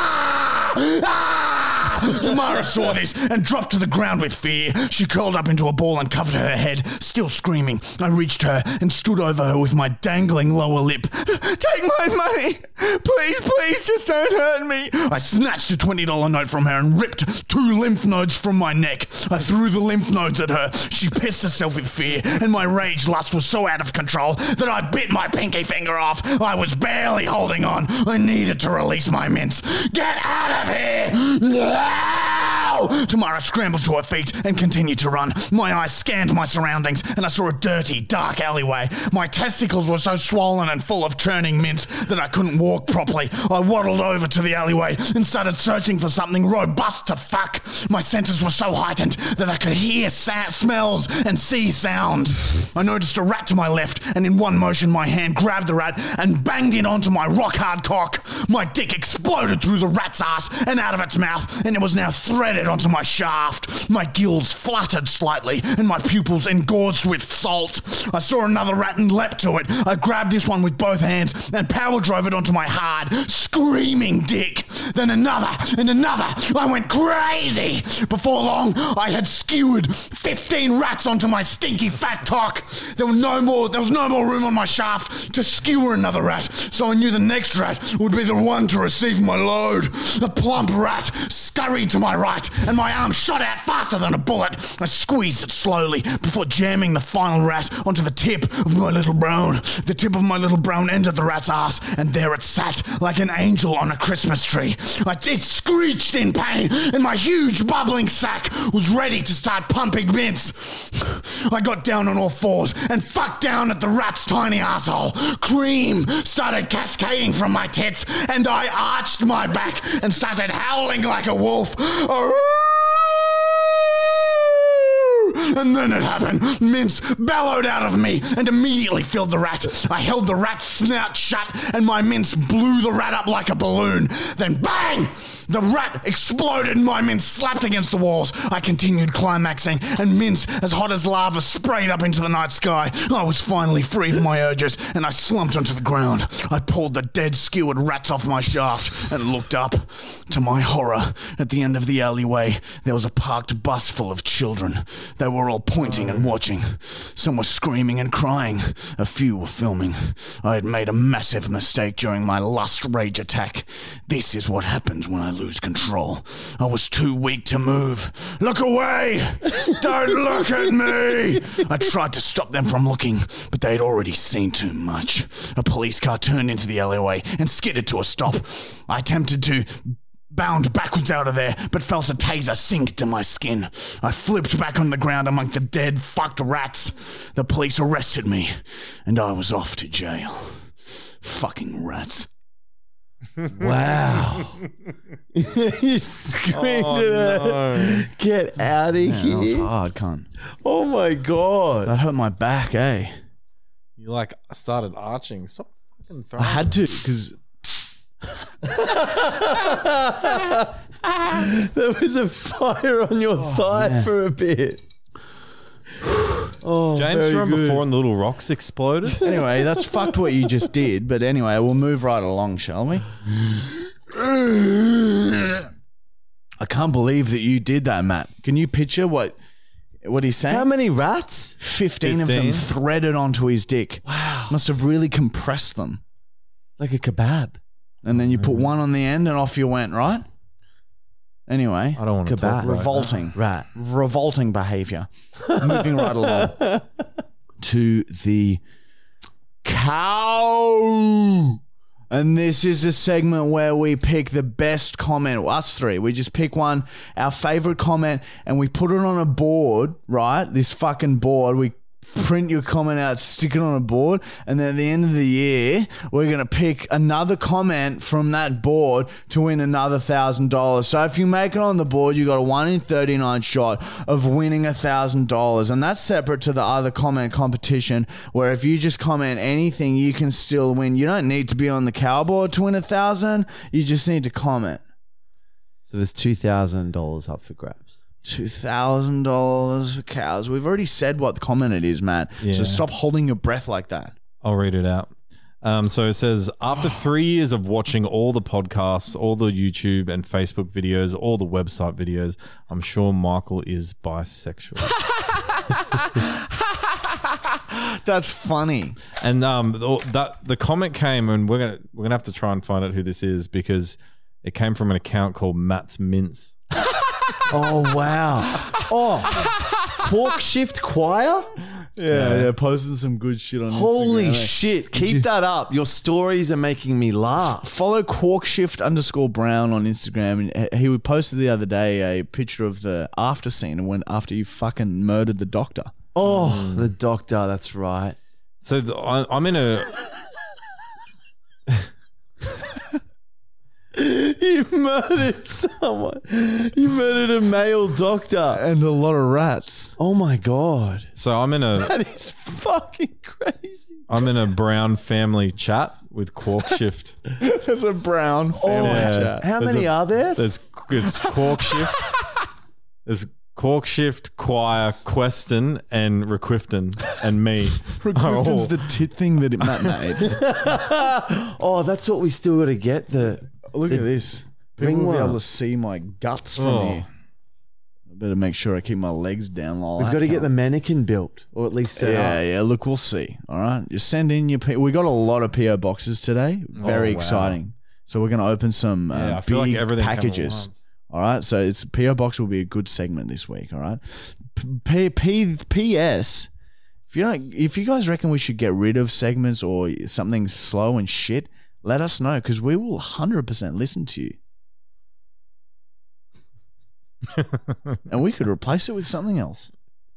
Ah! Ah! Tamara saw this and dropped to the ground with fear. She curled up into a ball and covered her head, still screaming. I reached her and stood over her with my dangling lower lip. Take my money! Please, please, just don't hurt me! I snatched a twenty dollar note from her and ripped two lymph nodes from my neck. I threw the lymph nodes at her. She pissed herself with fear, and my rage lust was so out of control that I bit my pinky finger off. I was barely holding on. I needed to release my mints. Get out of here! Tamara scrambled to her feet and continued to run. My eyes scanned my surroundings and I saw a dirty, dark alleyway. My testicles were so swollen and full of churning mints that I couldn't walk properly. I waddled over to the alleyway and started searching for something robust to fuck. My senses were so heightened that I could hear sa- smells and see sounds. I noticed a rat to my left, and in one motion my hand grabbed the rat and banged it onto my rock-hard cock. My dick exploded through the rat's ass and out of its mouth, and it was now threaded onto my shaft. My gills fluttered slightly and my pupils engorged with salt. I saw another rat and leapt to it. I grabbed this one with both hands and power drove it onto my hard, screaming dick. Then another and another. I went crazy. Before long, I had skewered fifteen rats onto my stinky fat cock. There were no more, there was no more room on my shaft to skewer another rat, so I knew the next rat would be the one to receive my load. A plump rat scurried to my right, and my arm shot out faster than a bullet. I squeezed it slowly before jamming the final rat onto the tip of my little brown. The tip of my little brown entered the rat's ass, and there it sat like an angel on a Christmas tree. I, it screeched in pain, and my huge bubbling sack was ready to start pumping mints. I got down on all fours and fucked down at the rat's tiny asshole. Cream started cascading from my tits, and I arched my back and started howling like a wolf. And then it happened. Mince bellowed out of me and immediately filled the rat. I held the rat's snout shut and my mince blew the rat up like a balloon. Then bang! The rat exploded and my mince slapped against the walls. I continued climaxing and mince, as hot as lava, sprayed up into the night sky. I was finally free of my urges and I slumped onto the ground. I pulled the dead skewered rats off my shaft and looked up. To my horror, at the end of the alleyway, there was a parked bus full of children. They were all pointing and watching. Some were screaming and crying. A few were filming. I had made a massive mistake during my lust rage attack. This is what happens when I lose control. I was too weak to move. Look away! Don't look at me! I tried to stop them from looking, but they had already seen too much. A police car turned into the alleyway and skidded to a stop. I attempted to bound backwards out of there, but felt a taser sink to my skin. I flipped back on the ground among the dead, fucked rats. The police arrested me, and I was off to jail. Fucking rats. Wow. You screamed Oh, at her. no. Get out of Man, that was here. hard, cunt. Oh my God. That hurt my back, eh? You like started arching. Stop fucking throwing. I had to, because There was a fire on your thigh man. for a bit. Oh, James, very remember good. before when the little rocks exploded? anyway, that's fucked what you just did. But anyway, we'll move right along, shall we? I can't believe that you did that, Matt. Can you picture what what he's saying? How many rats? Fifteen, Fifteen? of them threaded onto his dick. Wow. Must have really compressed them. Like a kebab. And then you put one on the end and off you went, right? Anyway, I don't want to Kebab. talk about revolting. Rat. Revolting behavior. Moving right along to the cow. And this is a segment where we pick the best comment, us three. We just pick one, our favorite comment, and we put it on a board, right? This fucking board. We print your comment out, stick it on a board, and then at the end of the year, we're going to pick another comment from that board to win another one thousand dollars. So if you make it on the board, you got a one in thirty-nine shot of winning one thousand dollars. And that's separate to the other comment competition, where if you just comment anything, you can still win. You don't need to be on the cow board to win one thousand dollars. You just need to comment. So there's two thousand dollars up for grabs. two thousand dollars for cows. We've already said what the comment it is, Matt. Yeah. So stop holding your breath like that. I'll read it out. Um, so it says, after three years of watching all the podcasts, all the YouTube and Facebook videos, all the website videos, I'm sure Michael is bisexual. That's funny. And um, the, that the comment came, and we're gonna we're gonna have to try and find out who this is because it came from an account called Matt's Mince. Oh, wow. Oh, Pork Shift Choir? Yeah, yeah, posting some good shit on Holy Instagram. shit. Keep that up. Your stories are making me laugh. Follow Quarkshift underscore Brown on Instagram. And he posted the other day a picture of the after scene when after you fucking murdered the doctor. Oh, the doctor. That's right. So the, I, I'm in a You murdered someone. You murdered a male doctor. And a lot of rats. Oh, my God. so I'm in a That is fucking crazy. I'm in a Brown family chat with Quarkshift. There's a Brown family Yeah. chat. How There's many a- are there? There's there's Quarkshift. There's Quarkshift, Choir, Queston, and Requifton, and me. Griffin's Oh. the tit thing that it Matt made. Oh, that's what we still got to get. The Look at this. People will be ringworm. able to see my guts from Oh. here. I better make sure I keep my legs down while We've I got to get count. the mannequin built, or at least set Yeah, up. yeah. Look, we'll see. All right, you send in your. P- we got a lot of P O boxes today. Very Oh, wow. exciting. So we're going to open some uh, Yeah, I feel big like everything came at packages. once. All right, so it's P O box will be a good segment this week. All right, P, P, P S. If you don't, if you guys reckon we should get rid of segments or something slow and shit, let us know because we will one hundred percent listen to you. And we could replace it with something else.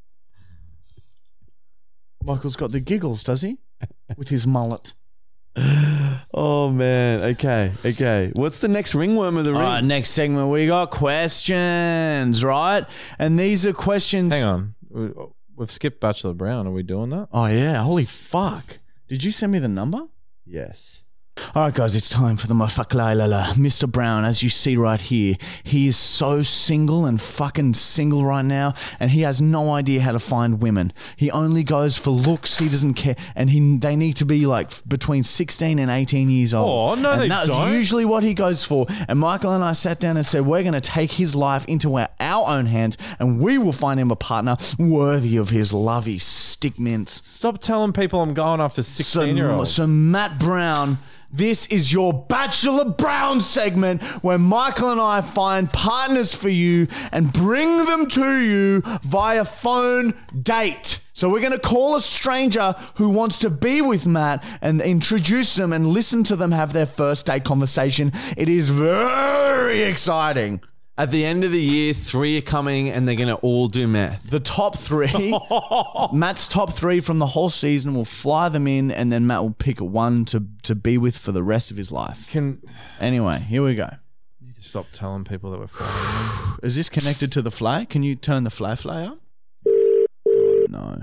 Michael's got the giggles, does he? With his mullet. Oh, man. Okay, okay. What's the next ringworm of the ring? All right, next segment, we got questions, right? And these are questions. Hang on. We- We've skipped Bachelor Brown. Are we doing that? Oh, yeah. Holy fuck. Did you send me the number? Yes. All right, guys, it's time for the motherfucker. Mister Brown, as you see right here, he is so single and fucking single right now, and he has no idea how to find women. He only goes for looks. He doesn't care, and he they need to be like between sixteen and eighteen years old. Oh, no, and they that's don't. usually what he goes for. And Michael and I sat down and said, we're going to take his life into our, our own hands, and we will find him a partner worthy of his lovey stick mints. Stop telling people I'm going after sixteen-year-olds. So, so Matt Brown, this is your Bachelor Brown segment where Michael and I find partners for you and bring them to you via phone date. So we're going to call a stranger who wants to be with Matt and introduce them and listen to them have their first date conversation. It is very exciting. At the end of the year, three are coming and they're going to all do meth. The top three, Matt's top three from the whole season, will fly them in, and then Matt will pick one to, to be with for the rest of his life. Can Anyway, here we go. you need to stop telling people that we're following them? Is this connected to the fly? Can you turn the fly fly up? Oh, no.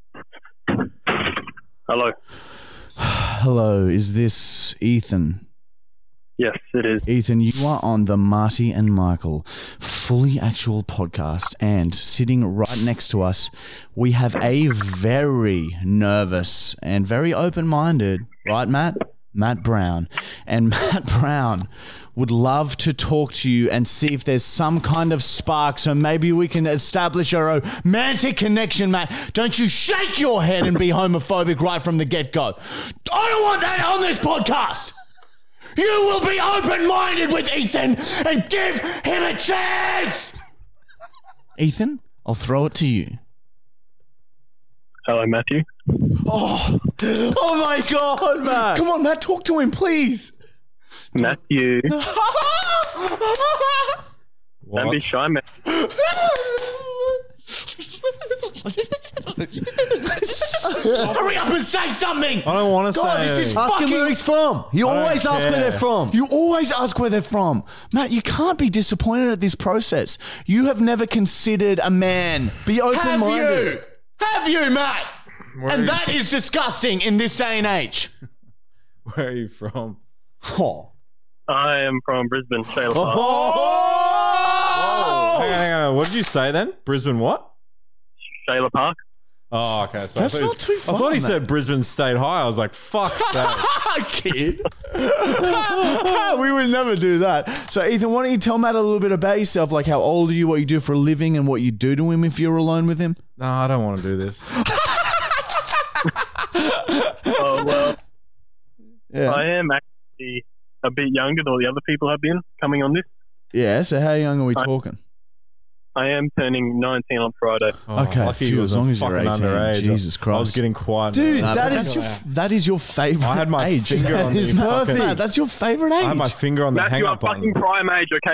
Hello. Hello, is this Ethan? Yes, it is. Ethan, you are on the Marty and Michael Fully Actual podcast, and sitting right next to us, we have a very nervous and very open-minded, right, Matt? Matt Brown. And Matt Brown would love to talk to you and see if there's some kind of spark, so maybe we can establish a romantic connection, Matt. Don't you shake your head and be homophobic right from the get-go. I don't want that on this podcast. You will be open-minded with Ethan and give him a chance. Ethan, I'll throw it to you. Hello, Matthew. Oh, Oh my God, man. come on, Matt, talk to him, please. Matthew. Don't be What? shy, man. Hurry up and say something. I don't want to God, say this is anything. Ask him fucking- where he's from. You I don't always ask where care. they're from. You always ask where they're from. Matt, you can't be disappointed at this process. You have never considered a man. Be Have open-minded. you? Have you, Matt? Where are And you- that is disgusting in this day and age. Where are you from? Oh. I am from Brisbane, Shayla Park. Oh! Hang on, hang on. What did you say then? Brisbane what? Shayla Park. Oh, okay. So I That's thought- not too far, I thought he mate. said Brisbane State High. I was like, fuck's sake. Kid. We would never do that. So, Ethan, why don't you tell Matt a little bit about yourself, like how old are you, what you do for a living, and what you do to him if you're alone with him? No, I don't want to do this. Oh, well, Yeah. I am actually a bit younger than all the other people have been coming on this. Yeah, so how young are we I- talking? I am turning nineteen on Friday. Oh, Okay, lucky phew, he was as long as you're fucking eighteen. underage. Jesus I Christ. was getting quiet. Dude, Nah, that but is that's your, that is your favorite I had my age. finger on That is the perfect. fucking- Matt, that's your favorite age. I had my finger on the Matthew, hang I'm up button. fucking prime age, okay,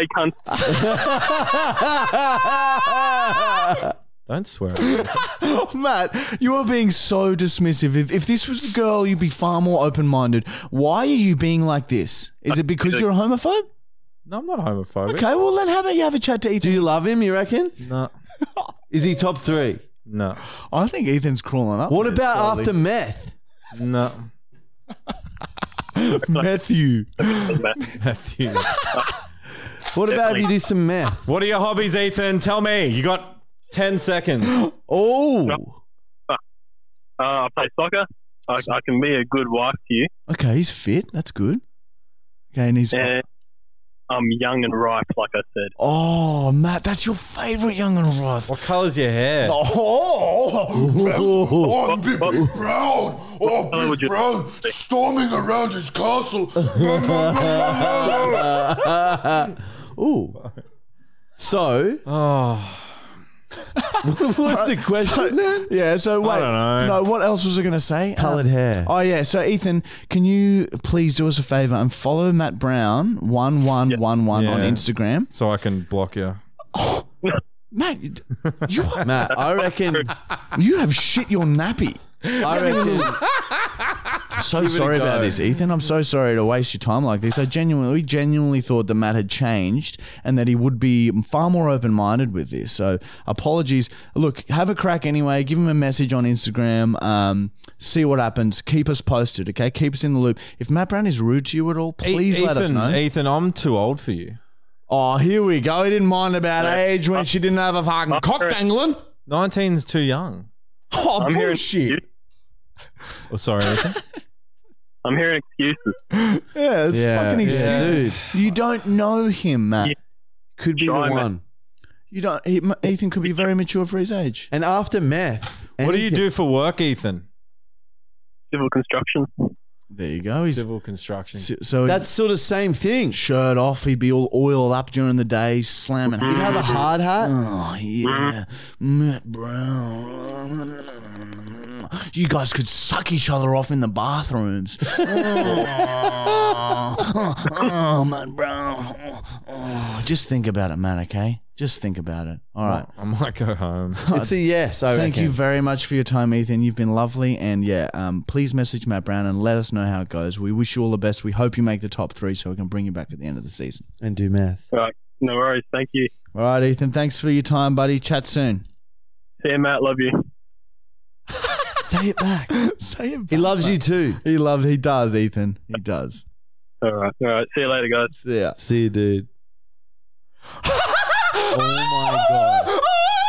cunt? Don't swear. at me. Matt, you are being so dismissive. If, if this was a girl, you'd be far more open-minded. Why are you being like this? Is it because you're a homophobe? No, I'm not homophobic. Okay, well then how about you have a chat to Do Ethan? you love him, you reckon? No. Is he top three? No. I think Ethan's crawling up. What there about slowly. after meth? No. Matthew? Matthew. What about if you do some meth? What are your hobbies, Ethan? Tell me. You got ten seconds. Oh. Uh, I play soccer. I, I can be a good wife to you. Okay, he's fit. That's good. Okay, and he's... And I'm young and ripe, like I said. Oh, Matt, that's your favourite young and rough. What colour's your hair? Oh, Oh, I'm Big Brown. Oh, Hello, would you- Brown, storming around his castle. Ooh. So, Oh. what's the question then? Yeah, so wait. don't know. No, what else was I going to say? Coloured Um, hair. Oh, yeah. So, Ethan, can you please do us a favour and follow Matt Brown one one one one on Yeah. Instagram? So I can block you. Matt, you, you, Matt, I reckon, you have shit your nappy. I reckon, So Give it a sorry go. about this, Ethan. I'm so sorry to waste your time like this. I genuinely, we genuinely thought that Matt had changed and that he would be far more open-minded with this. So apologies. Look, have a crack anyway. Give him a message on Instagram. Um, see what happens. Keep us posted, okay? Keep us in the loop. If Matt Brown is rude to you at all, please E- let us Ethan, know. Ethan, I'm too old for you. Oh, here we go. He didn't mind about age when she didn't have a fucking cock dangling. nineteen's too young. Oh, I'm hearing bullshit. Oh, sorry, Ethan. I'm hearing excuses. Yeah, it's Yeah, fucking yeah. excuses. You don't know him, Matt. Yeah. Could be Try, the man. one. You don't. He, Ethan could be very mature for his age. And after meth, What do you anything- do for work, Ethan? Civil construction. There you go. He's Civil construction. so, so That's sort of same thing. shirt off. He'd be all oiled up during the day, slamming. You have a hard hat. Oh yeah, Matt Brown. You guys could suck each other off in the bathrooms. oh, oh, oh, Matt Brown. Oh, oh. Just think about it, man. Okay, just think about it. All right. I might go home. It's a yes. I Thank reckon. you very much for your time, Ethan. You've been lovely, and yeah, um, please message Matt Brown and let us know how it goes. We wish you all the best. We hope you make the top three, so we can bring you back at the end of the season. And do meth. All right. No worries. Thank you. All right, Ethan. Thanks for your time, buddy. Chat soon. See you, Matt. Love you. Say it back. Say it. He loves you too. He loves. He does, Ethan. He does. All right. All right. See you later, guys. Yeah. See you, dude. Oh my god.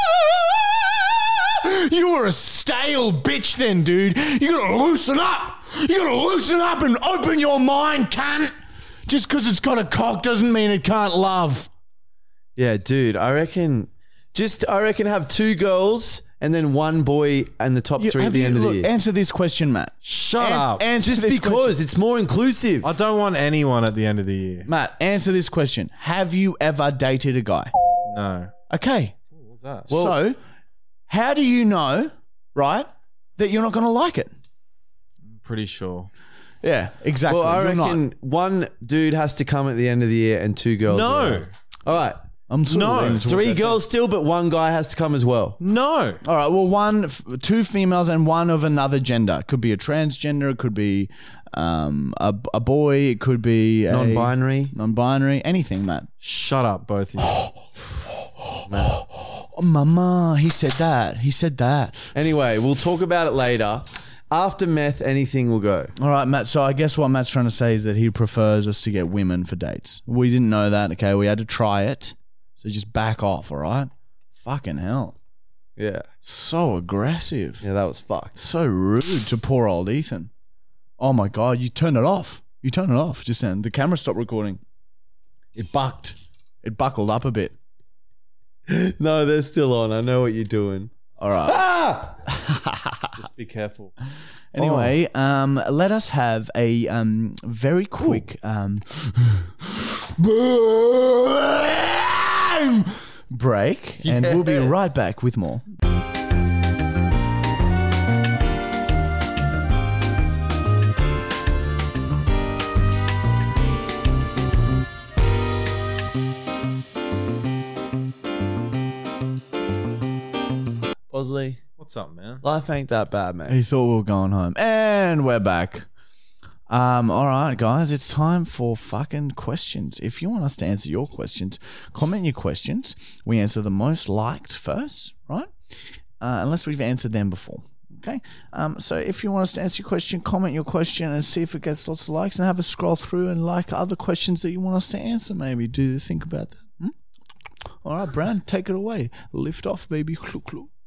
You were a stale bitch then, dude. You gotta loosen up. You gotta loosen up and open your mind, cunt. Just because it's got a cock doesn't mean it can't love. Yeah, dude. I reckon. Just I reckon have two girls and then one boy and the top You- three at have the you- end of the look, year. Answer this question, Matt. Shut Ans- up. Answer Just this because question. it's more inclusive. I don't want anyone at the end of the year. Matt, answer this question. Have you ever dated a guy? No. Okay. What's that? so, how do you know, right, that you're not going to like it? I'm pretty sure. Yeah, exactly. Well, I You're reckon not. one dude has to come at the end of the year and two girls. No. All right. I'm sort of No. leaning towards Three that girls still, but one guy has to come as well. No. All right. Well, one, f- two females and one of another gender. It could be a transgender. It could be um, a, a boy. It could be a Non-binary. non-binary. Anything, Matt. Shut up, both of you. Oh, mama, he said that. He said that. Anyway, we'll talk about it later. After meth, anything will go. All right, Matt. So I guess what Matt's trying to say is that he prefers us to get women for dates. We didn't know that. Okay, we had to try it. So just back off. All right. Fucking hell. Yeah. So aggressive. Yeah, that was fucked. So rude to poor old Ethan. Oh my God, you turned it off. You turned it off just then. The camera stopped recording. It bucked. It buckled up a bit. No, they're still on. I know what you're doing. All right. Ah! Just be careful. Anyway, um, let us have a um, very quick um, break, and we'll be Yes. right back with more. Bosley, What's up, man? life ain't that bad, mate. He thought we were going home, and we're back. Um, all right, guys, it's time for fucking questions. If you want us to answer your questions, comment your questions. We answer the most liked first, right? Uh, unless we've answered them before. Okay. Um, so if you want us to answer your question, comment your question and see if it gets lots of likes, and have a scroll through and like other questions that you want us to answer. Maybe do you think about that? Hmm? All right, Brand, take it away. Lift off, baby. Are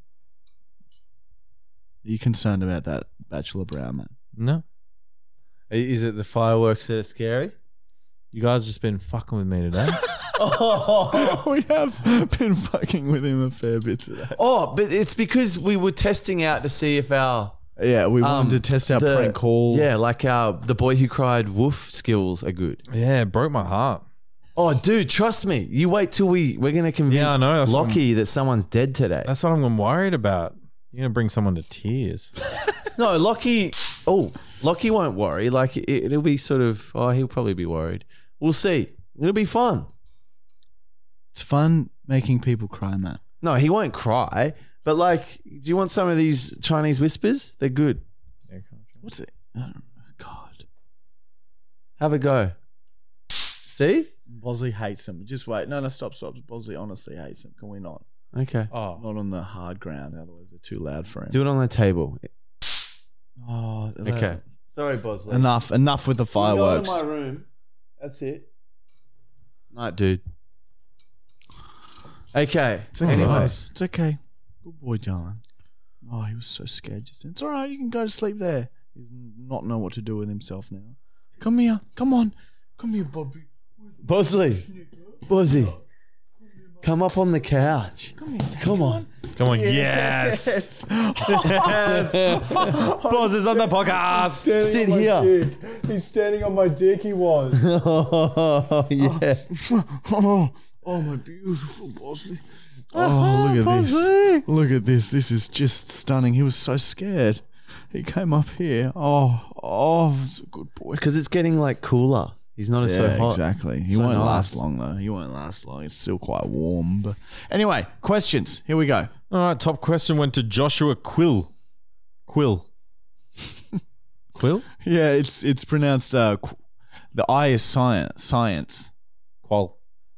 you concerned about that, Bachelor Brown, man? No. Is it the fireworks that are scary? You guys just been fucking with me today. We have been fucking with him a fair bit today. Oh, but it's because we were testing out to see if our Yeah, we um, wanted to test our the- prank call. Yeah, like our the boy who cried woof skills are good. Yeah, it broke my heart. Oh, dude, trust me. You wait till we we're gonna convince Yeah, I know, that's what Lockie that someone's dead today. That's what I'm worried about. You're gonna bring someone to tears. No, Lockie. Oh, Lockie won't worry. Like it, it'll be sort of. Oh, he'll probably be worried. We'll see. It'll be fun. It's fun making people cry, Matt. No, he won't cry. But like, do you want some of these Chinese whispers? They're good. What's it? I don't know. Have a go. See? Bosley hates him. Just wait. No, no, stop, stop. Bosley honestly hates him. Can we not? Okay. Oh, Not on the hard ground. Otherwise, they're too loud for him. Do it on the table. Oh, okay. Sorry, Bosley. Enough. Enough with the fireworks. Go to my room. That's it. Night, dude. Okay. It's okay. Anyway. guys. It's okay. Good boy, darling. Oh, he was so scared just then. It's all right. You can go to sleep there. He's not know what to do with himself now. Come here. Come on. Come here, Bobby. Bosley. Bosley. Come up on the couch. Come here. Come on. come on. Yes. Yes. Boz is on the podcast. Sit here. He's standing on my dick. He was. Oh, yeah. oh, oh, my beautiful Bosley. Oh, look at this. Look at this. This is just stunning. He was so scared. He came up here. Oh, oh, it's a good boy. It's because it's getting like cooler. He's not as so Yeah, hot. exactly. He So won't nice. last long though. He won't last long. It's still quite warm. But anyway, questions. Here we go. All right. Top question went to Joshua Quill. Quill. Quill? Yeah, it's it's pronounced. Uh, qu- the I is science. Science. Qual.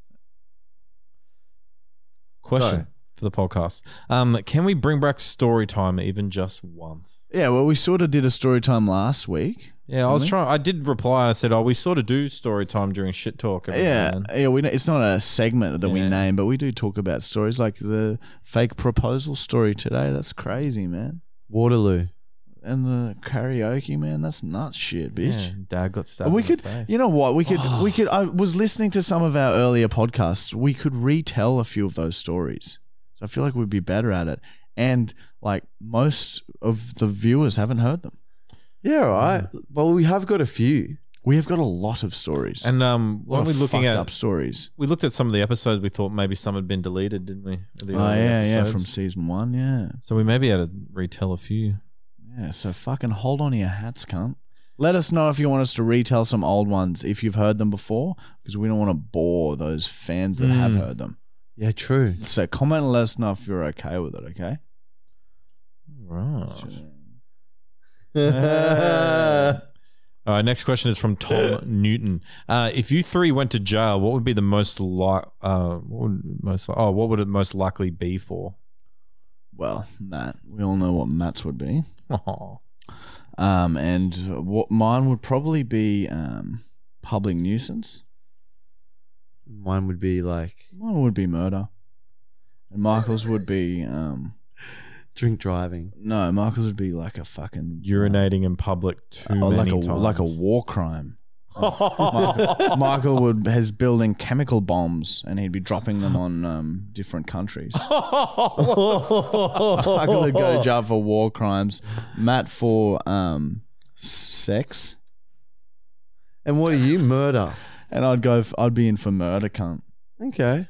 Question Sorry. for the podcast. Um, can we bring back story time even just once? Yeah. Well, we sort of did a story time last week. Yeah, I was Really? trying. I did reply. I said, "Oh, we sort of do story time during shit talk." every now Yeah, and then." yeah. We it's not a segment that we Yeah. name, but we do talk about stories like the fake proposal story today. That's crazy, man. Waterloo. And the karaoke, man. That's nuts, shit, bitch. Yeah, Dad got stabbed. We in could, the face. you know what? We could, we could. I was listening to some of our earlier podcasts. We could retell a few of those stories. So I feel like we'd be better at it. And like most of the viewers haven't heard them. Yeah, all right. Well, we have got a few. We have got a lot of stories. And um, a lot when we of looking fucked at up stories. we looked at some of the episodes, we thought maybe some had been deleted, didn't we? The Oh early yeah, yeah, episodes. from season one. Yeah, So we maybe had to retell a few. yeah. So fucking hold on to your hats, cunt. Let us know if you want us to retell some old ones if you've heard them before, because we don't want to bore those fans that have Mm. heard them. Yeah, true. So comment and let us know if you're okay with it. Okay. Right. All right. Next question is from Tom Newton. Uh, if you three went to jail, what would be the most like? Uh, what would most? Oh, what would it most likely be for? Well, Matt. We all know what Matt's would be. Oh. Um, and what mine would probably be um, public nuisance. Mine would be like Mine would be murder. And Michael's would be um, drink driving. no. Michael's would be like a fucking Urinating in public too uh, like many a times. like a war crime. Michael, Michael would has building chemical bombs and he'd be dropping them on um, different countries. Michael would go to jail for war crimes. Matt for um, sex, And what are you? Murder. and I'd go. f I'd be in for murder, cunt. Okay.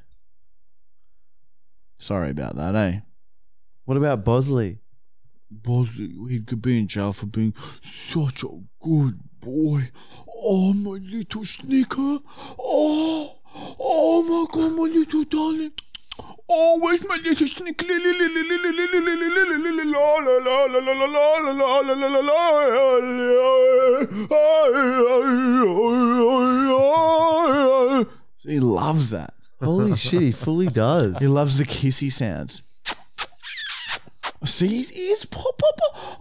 Sorry about that, eh? What about Bosley? Bosley, he could be in jail for being such a good boy. Oh, my little sneaker. Oh, oh my God, my little darling. Oh, where's my little sneaker? So he loves that. Holy shit, he fully does. He loves the kissy sounds. See his ears pop up.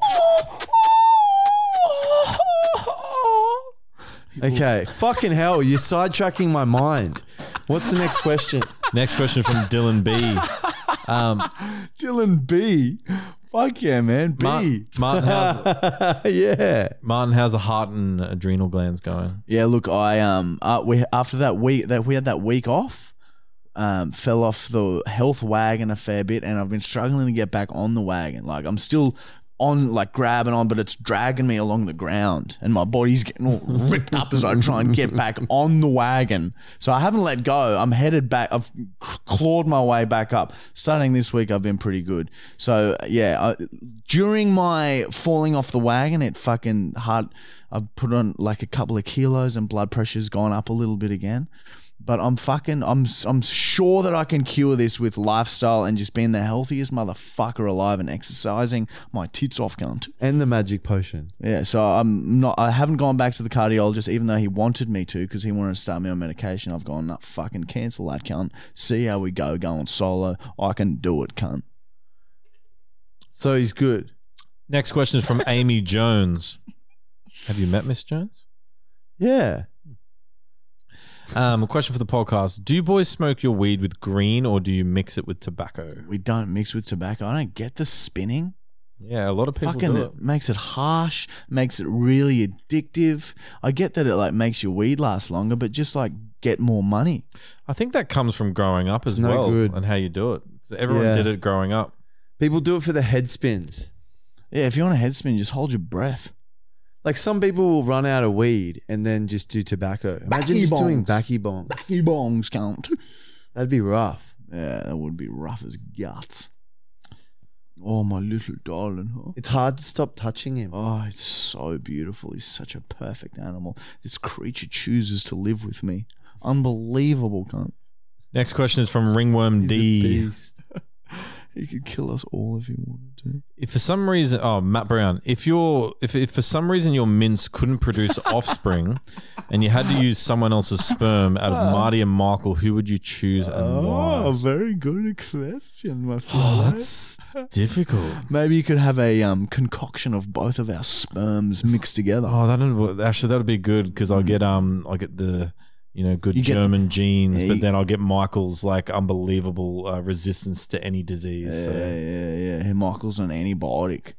Okay, fucking hell, you're sidetracking my mind. What's the next question? Next question from Dylan B. Um, Dylan B. Fuck yeah, man. B. Martin, Martin, how's, Yeah. Martin, how's the heart and adrenal glands going? Yeah, look, I um, uh, we after that week that we had that week off, um, fell off the health wagon a fair bit, and I've been struggling to get back on the wagon. Like I'm still on, like grabbing on, but it's dragging me along the ground, and my body's getting all ripped up as I try and get back on the wagon. So I haven't let go. I'm headed back. I've clawed my way back up. Starting this week, I've been pretty good. So yeah, I, during my falling off the wagon, it fucking hard. I've put on like a couple of kilos, and blood pressure's gone up a little bit again. But I'm fucking, I'm I'm sure that I can cure this with lifestyle and just being the healthiest motherfucker alive and exercising my tits off, cunt. And the magic potion. Yeah, so I'm not, I haven't gone back to the cardiologist even though he wanted me to because he wanted to start me on medication. I've gone, no, fucking cancel that, cunt. See how we go, going solo. I can do it, cunt. So he's good. Next question is from Amy Jones. Have you met Miss Jones? Yeah. Um, a question for the podcast. Do you boys smoke your weed with green or do you mix it with tobacco? We don't mix with tobacco. I don't get the spinning. Yeah, a lot of people Fucking do it. it makes it harsh, makes it really addictive. I get that it like makes your weed last longer, but just like get more money. I think that comes from growing up as It's no well good. and how you do it. So everyone Yeah. did it growing up. People do it for the head spins. Yeah, if you want a head spin, just hold your breath. Like some people will run out of weed and then just do tobacco. Imagine Backy just doing bongs. backy bongs. Backy bongs count. That'd be rough. Yeah, that would be rough as guts. Oh, my little darling, huh? It's hard to stop touching him. Oh, it's so beautiful. He's such a perfect animal. This creature chooses to live with me. Unbelievable, cunt. Next question is from Ringworm D. He could kill us all if he wanted to. If for some reason, oh, Matt Brown, if you're, if, if for some reason your mince couldn't produce offspring and you had to use someone else's sperm out of Marty and Michael, who would you choose and Oh, why? very good question, my Oh, friend. that's difficult. Maybe you could have a um, concoction of both of our sperms mixed together. Oh, that would, actually that would be good because I'll get um I'll get the you know good You get- German genes, Yeah, but you- then I'll get Michael's like unbelievable uh, resistance to any disease. Yeah, So. yeah, yeah. Hey, Michael's an antibiotic.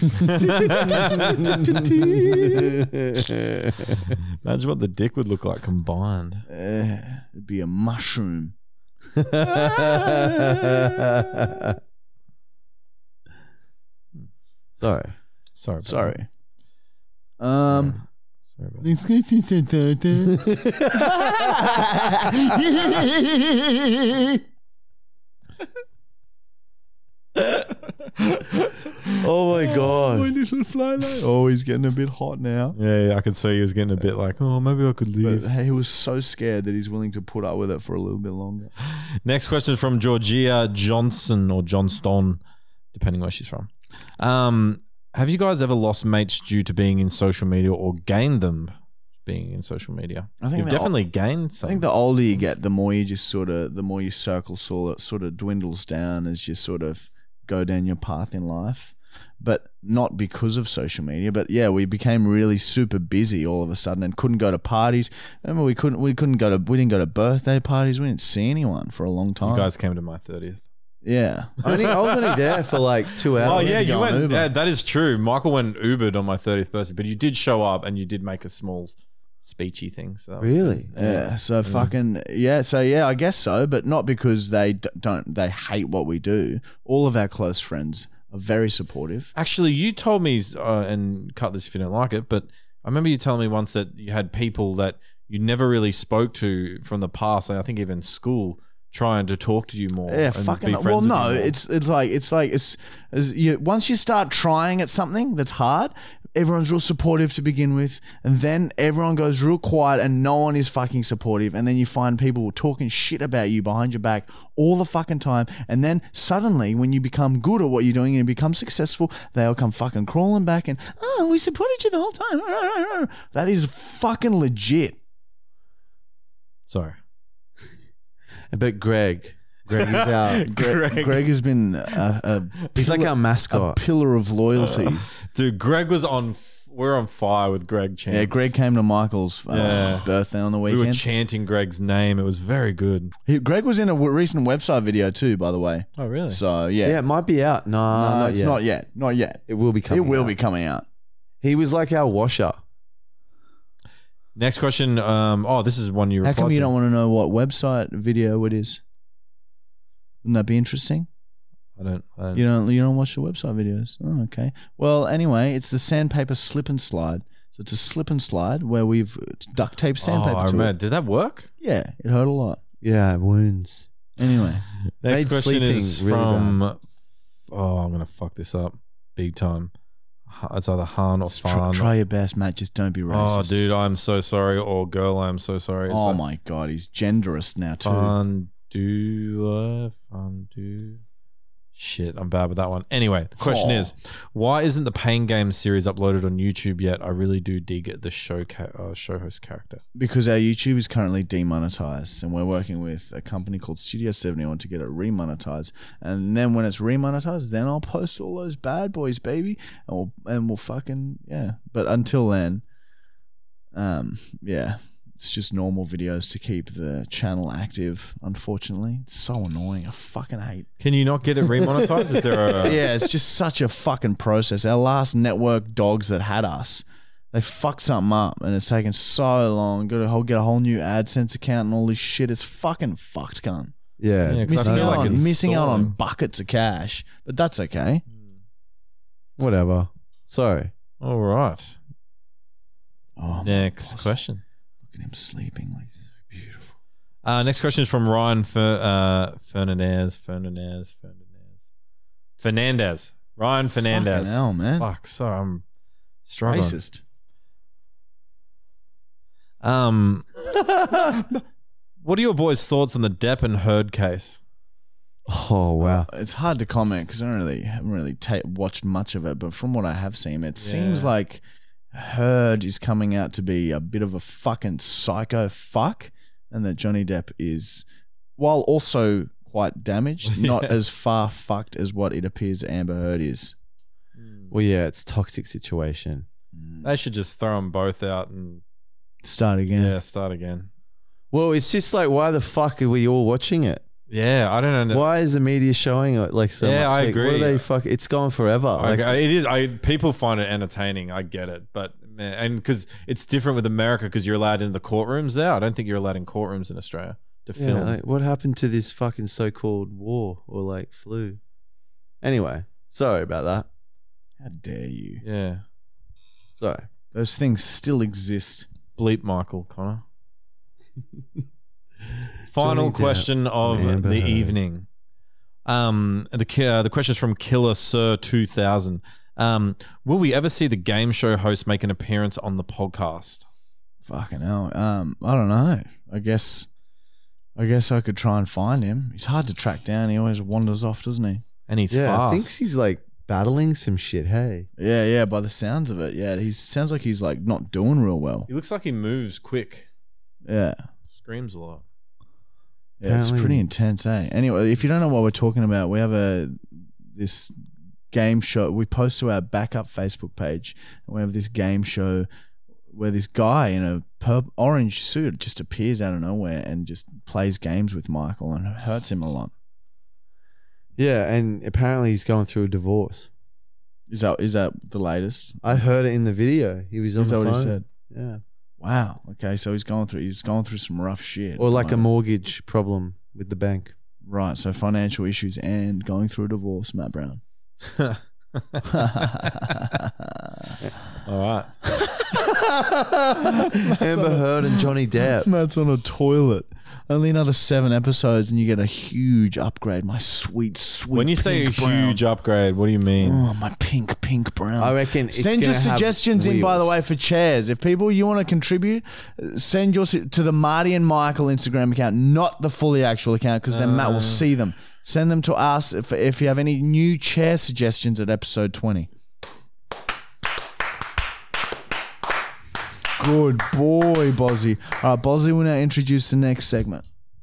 Imagine what the dick would look like combined. Yeah, it'd be a mushroom. Sorry. Sorry, about Sorry. that. Um. Sorry about that. Let's get Oh my My god. little flylight. Oh, he's getting a bit hot now. Yeah, yeah, I could see he was getting a bit like, oh, maybe I could But leave. hey, he was so scared that he's willing to put up with it for a little bit longer. Next question is from Georgia Johnson or Johnston, depending where she's from. Um, have you guys ever lost mates due to being in social media or gained them being in social media? I think You've the- definitely gained some. I think the older you get, the more you just sort of, the more your circle sort of, sort of dwindles down as you sort of go down your path in life. But not because of social media. But yeah, we became really super busy all of a sudden and couldn't go to parties. Remember, we couldn't, we couldn't go to, we didn't go to birthday parties. We didn't see anyone for a long time. you guys came to my thirtieth. yeah. Only, I was only there for like two hours. Oh yeah, to you go on went. Uber. Yeah, that is true. Michael went Ubered on my thirtieth birthday, but you did show up and you did make a small speechy thing. So that was Really? good. Yeah, so fucking yeah, so yeah, I guess so, but not because they d- don't they hate what we do. All of our close friends are very supportive. Actually, you told me, uh, and cut this if you don't like it, but I remember you telling me once that you had people that you never really spoke to from the past. I think even school, trying to talk to you more. Yeah, and fucking be well, friends with no, you more. it's it's like it's like it's as you once you start trying at something that's hard, everyone's real supportive to begin with, and then everyone goes real quiet and no one is fucking supportive, and then you find people talking shit about you behind your back all the fucking time, and then suddenly when you become good at what you're doing and you become successful, they'll come fucking crawling back and oh, we supported you the whole time. That is fucking legit. Sorry. But Greg. Greg is our. Greg, Greg has been a, a He's like pillar- our a mascot. pillar of loyalty. Dude, Greg was on. f- We're on fire with Greg Chance. Yeah, Greg came to Michael's uh, Yeah. birthday on the We were weekend. chanting Greg's name. It was very good. He, Greg was in a w- recent website video too, by the way. Oh, really? So yeah, Yeah, it might be out. No, no, not it's yet. not yet, not yet. It will be coming. It will out. be coming out. He was like our washer. Next question. Um, oh, this is one you How replied come you to. don't want to know what website video it is? Wouldn't that be interesting? I don't. I don't You don't. You don't watch the website videos. Oh, okay. Well, anyway, it's the sandpaper slip and slide. So it's a slip and slide where we've duct taped sandpaper oh, I to remember. it. Did that work? Yeah, it hurt a lot. Yeah, wounds. Anyway, Next Made question sleeping is really from. Oh, I'm gonna fuck this up big time. It's either Han or Just try, Fan. try your best, Matt. Just don't be racist. Oh, dude, I'm so sorry. Or girl, I'm so sorry. It's Oh like my god, he's genderist now too. Fondue, fondue. Shit, I'm bad with that one. Anyway, the question Oh. is, why isn't the Pain Games series uploaded on YouTube yet? I really do dig the show ca- uh, show host character. Because our YouTube is currently demonetized, and we're working with a company called Studio seventy-one to get it remonetized. And then when it's remonetized, then I'll post all those bad boys, baby, and we'll and we'll fucking yeah. But until then, um, yeah, it's just normal videos to keep the channel active. Unfortunately, it's so annoying. I fucking hate. Can you not get it remonetized? Is there a Yeah, it's just such a fucking process. Our last network dogs that had us, they fucked something up, and it's taken so long. Got to whole, get a whole new AdSense account and all this shit. It's fucking fucked, gun. Yeah. Yeah, 'cause I Missing feel out like on it's missing out on stalling. buckets of cash, but that's okay. Whatever. Sorry. All right. Oh, my Next gosh. question. Look at him sleeping like this. Beautiful. Uh, next question is from Ryan Fer- uh, Fernandez. Fernandez. Fernandez. Fernandez. Ryan Fernandez. Fucking hell, man. Fuck, sorry, I'm struggling. Racist. Um, what are your boys' thoughts on the Depp and Heard case? Oh, wow. It's hard to comment because I don't really haven't really ta- watched much of it, but from what I have seen, it seems Yeah. like Heard is coming out to be a bit of a fucking psycho fuck, and that Johnny Depp is, while also quite damaged, not Yeah. as far fucked as what it appears Amber Heard is. Well, yeah, it's a toxic situation. They should just throw them both out and Start again. yeah, start again. Well, it's just like, why the fuck are we all watching it? Yeah, I don't know. Why is the media showing it like so Yeah, much? I Like, What agree. are they fuck? It's gone forever. Like, I, it is. I people find it entertaining. I get it, but man, and because it's different with America because you're allowed in the courtrooms there. I don't think you're allowed in courtrooms in Australia to yeah, film. like, what happened to this fucking so-called war or like flu? Anyway, sorry about that. How dare you? yeah, Sorry. Those things still exist. bleep Michael Connor. Final Johnny Depp question of and Amber the Heard. evening. Um, the ki- uh, the question is from Killer Sir two thousand. Um, will we ever see the game show host make an appearance on the podcast? Fucking hell. Um, I don't know. I guess, I guess I could try and find him. He's hard to track down. He always wanders off, doesn't he? And he's Yeah, fast. I think he's like battling some shit. Hey, Yeah, yeah. By the sounds of it, yeah. He sounds like he's like not doing real well. He looks like he moves quick. Yeah, Screams a lot. yeah. It's Apparently- pretty intense, eh? Anyway, if you don't know what we're talking about, we have a this game show. We post to our backup Facebook page, and we have this game show where this guy in a purple, orange suit just appears out of nowhere and just plays games with Michael and hurts him a lot. yeah, and apparently he's going through a divorce. Is that is that the latest? I heard it in the video. He was on Is the that phone. what he said? Yeah, Wow. Okay, so he's going through he's going through some rough shit. or like a Right. mortgage problem with the bank. Right, so financial issues and going through a divorce, Matt Brown. All right. Amber Heard and Johnny Depp. Matt's on a toilet. Only another seven episodes and you get a huge upgrade. My sweet, sweet. When you say a pink brown. huge upgrade, what do you mean? Oh, my pink, pink brown. I reckon it's send your gonna have suggestions in, by the wheels. way, for chairs. If people you want to contribute, uh, send yours to the Marty and Michael Instagram account, not the fully actual account, because then Matt will see them. Send them to us if, if you have any new chair suggestions at episode twenty. Good boy, Bozzy. All right, Bozzy will now introduce the next segment.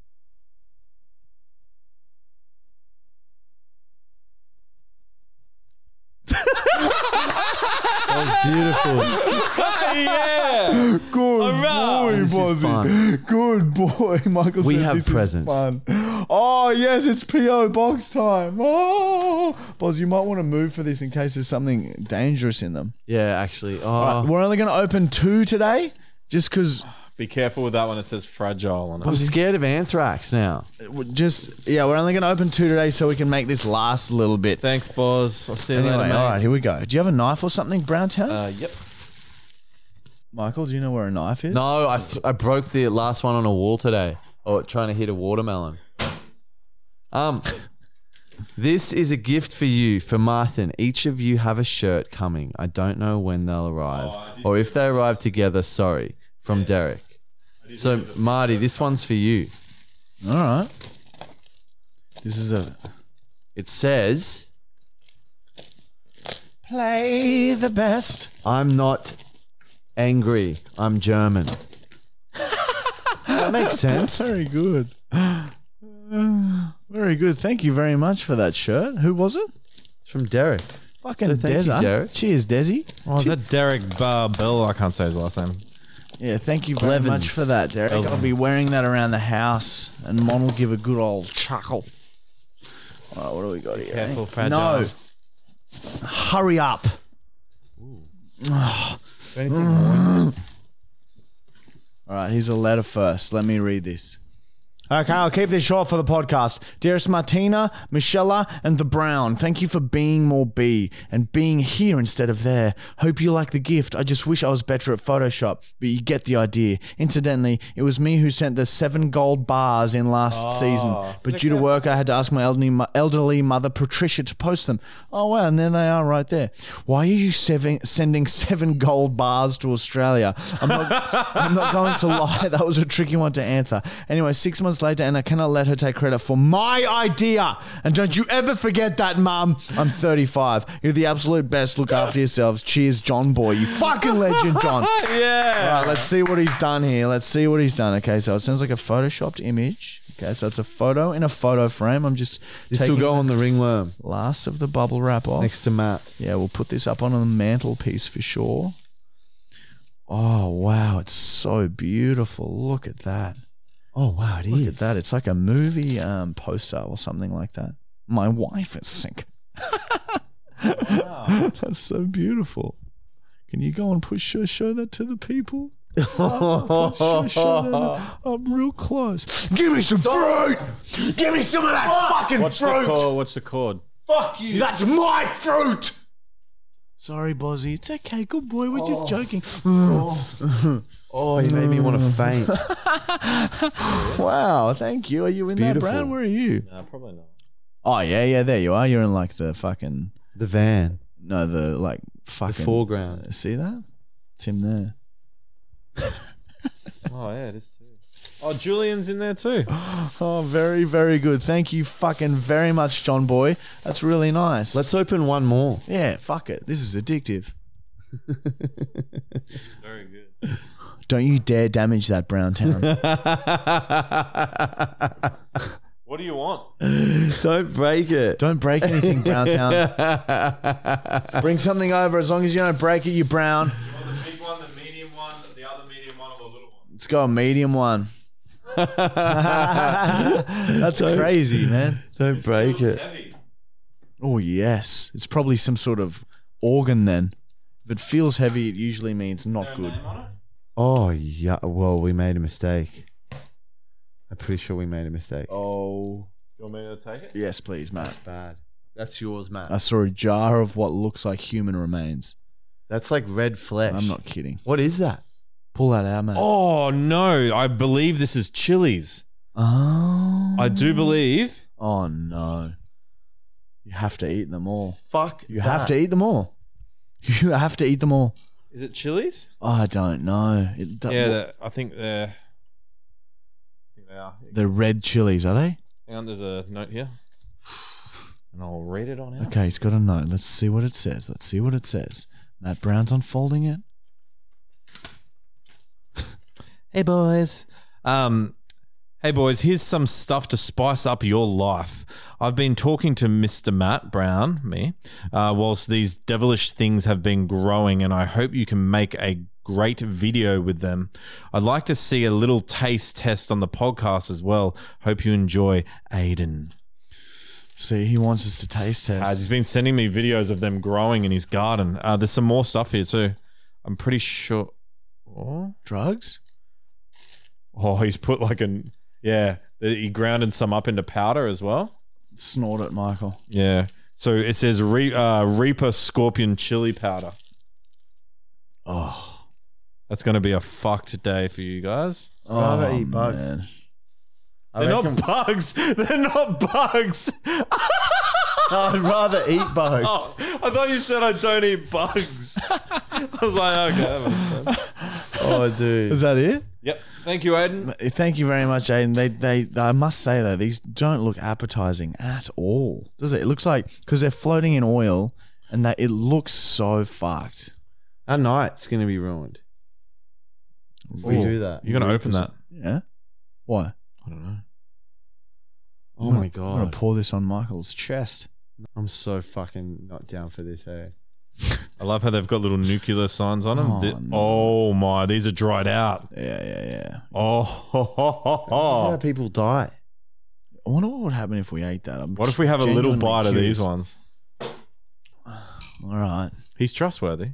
Beautiful. yeah. Good Hurrah! boy, This is Bozzy. fun. Good boy, Michael. We said have this is presents. fun. Oh yes, it's P O box time. Oh, Boz, you might want to move for this in case there's something dangerous in them. Yeah, actually. Oh, All right, we're only going to open two today, just because. Be careful with that one. It says fragile on it. I'm scared of anthrax now. Just yeah, we're only going to open two today so we can make this last a little bit. Thanks, Boz. I'll see you Anyway, later, mate. all right, here we go. Do you have a knife or something, Browntown? Uh, yep. Michael, do you know where a knife is? No, I th- I broke the last one on a wall today. Oh, trying to hit a watermelon. Um, This is a gift for you, for Martin. Each of you have a shirt coming. I don't know when they'll arrive. Oh, or if they arrive together, sorry. From yeah. Derek. So, Marty, this one's for you. All right. This is a... It says... Play the best. I'm not angry. I'm German. That makes sense. Very good. Very good. Thank you very much for that shirt. Who was it? It's from Derek. Fucking So thank you, Deza. Derek. Cheers, Desi. Oh, is that Derek Barbell? I can't say his last name. Yeah, thank you very Blevins. much for that, Derek. I'll be Blevins. wearing that around the house, and Mon will give a good old chuckle. All right, what do we got here? Careful, eh? fragile. No. Hurry up. Oh. All right, here's a letter first. Let me read this. Okay, I'll keep this short for the podcast. Dearest Martina, Michella, and the Brown, thank you for being more B and being here instead of there. Hope you like the gift. I just wish I was better at Photoshop, but you get the idea. Incidentally, it was me who sent the seven gold bars in last season, but due to work, I had to ask my elderly, elderly mother, Patricia, to post them. Oh, wow, and there they are right there. Why are you seven, sending seven gold bars to Australia? I'm not, I'm not going to lie. That was a tricky one to answer. Anyway, six months later, and I cannot let her take credit for my idea. And don't you ever forget that, Mum. I'm thirty-five. You're the absolute best. Look after yourselves. Cheers, John Boy. You fucking legend, John. Yeah. All right, let's see what he's done here. Let's see what he's done. Okay, so it sounds like a photoshopped image. Okay, so it's a photo in a photo frame. I'm just This taking will go on the ringworm the last of the bubble wrap off. next to Matt. Yeah, we'll put this up on a mantelpiece for sure. Oh, wow. It's so beautiful. Look at that. Oh, wow, it Look is. at that. It's like a movie um, poster or something like that. My wife is sick. Wow. That's so beautiful. Can you go and push show, show that to the people? Oh, push, show, show that. I'm real close. Give me some fruit. Give me some of that fucking What's the fruit. chord? What's the chord? Fuck you. That's my fruit. Sorry, Bozzy. It's okay. Good boy. We're just joking. Oh, you made me want to faint. Wow. Thank you. Are you in that, beautiful. Brown? Where are you? No, probably not. Oh, yeah, yeah. There you are. You're in like the fucking... The van. No, the like fucking... The foreground. See that? It's him there. Oh, yeah, it is too. Oh, Julian's in there too. Oh, very, very good. Thank you fucking very much, John Boy. That's really nice. Let's open one more. Yeah, fuck it. This is addictive. Very good. Don't you dare damage that Brown Town. What do you want? Don't break it. Don't break anything, Brown Town. Bring something over as long as you don't break it, you Brown. Well, the big one, the medium one, the other medium one, or the little one? Let's go a medium one. That's crazy, man. Don't break Feels it. heavy. Oh, yes. It's probably some sort of organ then. If it feels heavy, it usually means not No good. name on it? Oh, yeah. Well, we made a mistake. I'm pretty sure we made a mistake. Oh. You want me to take it? Yes, please, Matt. Bad. That's yours, Matt. I saw a jar of what looks like human remains. That's like red flesh. I'm not kidding. What is that? Pull that out, man. Oh, no. I believe this is chilies. Oh. I do believe. Oh, no. You have to eat them all. Fuck. You have to eat them all. You have to eat them all. Is it chilies? Oh, I don't know. It do- Yeah, they're- I think they're. I think they are. They're red chilies, are they? Hang on, there's a note here. And I'll read it on out. Okay, he's got a note. Let's see what it says. Let's see what it says. Matt Brown's unfolding it. Hey boys. Um Hey boys, here's some stuff to spice up your life. I've been talking to Mister Matt Brown, me, uh, whilst these devilish things have been growing, and I hope you can make a great video with them. I'd like to see a little taste test on the podcast as well. Hope you enjoy, Aiden. See, he wants us to taste test. Uh, he's been sending me videos of them growing in his garden. Uh, there's some more stuff here too. I'm pretty sure. Oh, Drugs? oh he's put like an yeah. He grounded some up into powder as well. Snort it, Michael. Yeah. So it says Re- uh, Reaper Scorpion Chili Powder. Oh. That's going to be a fucked day for you guys. Oh, rather eat bugs. man. I They're reckon- not bugs. They're not bugs. I'd rather eat bugs. Oh, I thought you said I don't eat bugs. I was like, okay, that makes sense. Oh, dude. Is that it? Yep. Thank you, Aiden. Thank you very much, Aiden. They, they, I must say though, these don't look appetizing at all, does it? It looks like because they're floating in oil, and that it looks so fucked. Our night's going to be ruined. If we do that. You're going to open that? Yeah. Why? I don't know. Oh I'm my gonna- I'm gonna God. pour this on Michael's chest. I'm so fucking not down for this, hey. I love how they've got little nuclear signs on them. Oh, Th- no. oh my, these are dried out. Yeah, yeah, yeah. Oh, ho, ho, ho, This is how ho. people die. I wonder what would happen if we ate that. I'm What if we have a little genuinely bite of curious. these ones? All right. He's trustworthy.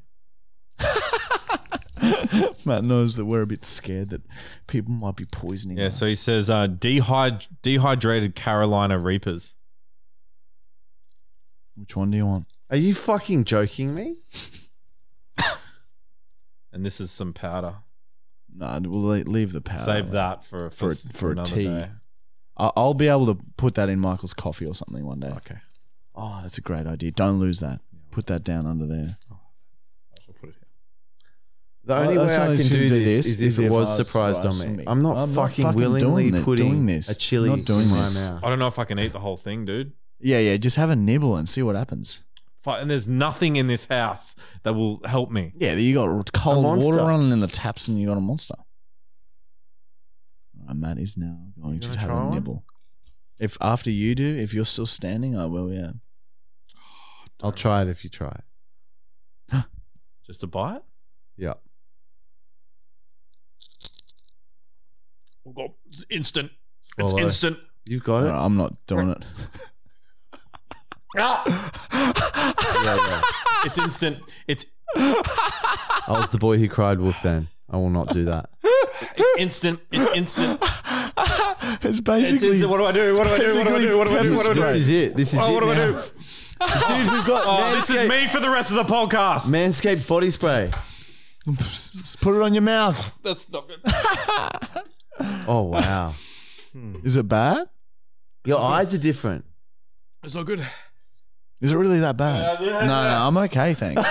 Matt knows that we're a bit scared that people might be poisoning Yeah, us. so he says uh, dehyd- dehydrated Carolina Reapers. Which one do you want? Are you fucking joking me? And this is some powder. No, we'll le- leave the powder. Save that for, For for, a- for, for a another tea. day. I- I'll be able to put that in Michael's coffee or something one day. Okay. Oh, that's a great idea. Don't lose that. Put that down under there. I shall put it here. The Well, only that's way the I only can reason do to do this, this is if it I was was surprised on surprised me. me. I'm not I'm not fucking fucking willingly doing it- putting doing this. a chili Not doing in my this. mouth. I don't know if I can eat the whole thing, dude. Yeah, yeah. Just have a nibble and see what happens. Fi- And there's nothing in this house that will help me. Yeah, you got cold monster. water running in the taps and you got a monster. All right, Matt is now going You to gonna have try a one? nibble. If after you do, if you're still standing, I will. Yeah. I'll try it if you try it. Just a bite? Yeah. Oh, God. It's instant. Swallow. It's instant. You've got All it? right, I'm not doing it. Yeah, yeah. It's instant. It's I was the boy who cried wolf then. I will not do that. it's instant. It's instant. It's It's basically. instant. What do I do? What do I do? What do I do? What do I do? What do I do? This is it. This is Oh, it what do I now. do? Dude, we've got Oh, this is Manscaped- me for the rest of the podcast. Manscaped body spray. Just put it on your mouth. That's not good. Oh, wow. Is it bad? Your eyes are different. It's not good. Is it really that bad? Yeah, yeah, no, no, yeah. I'm okay, thanks.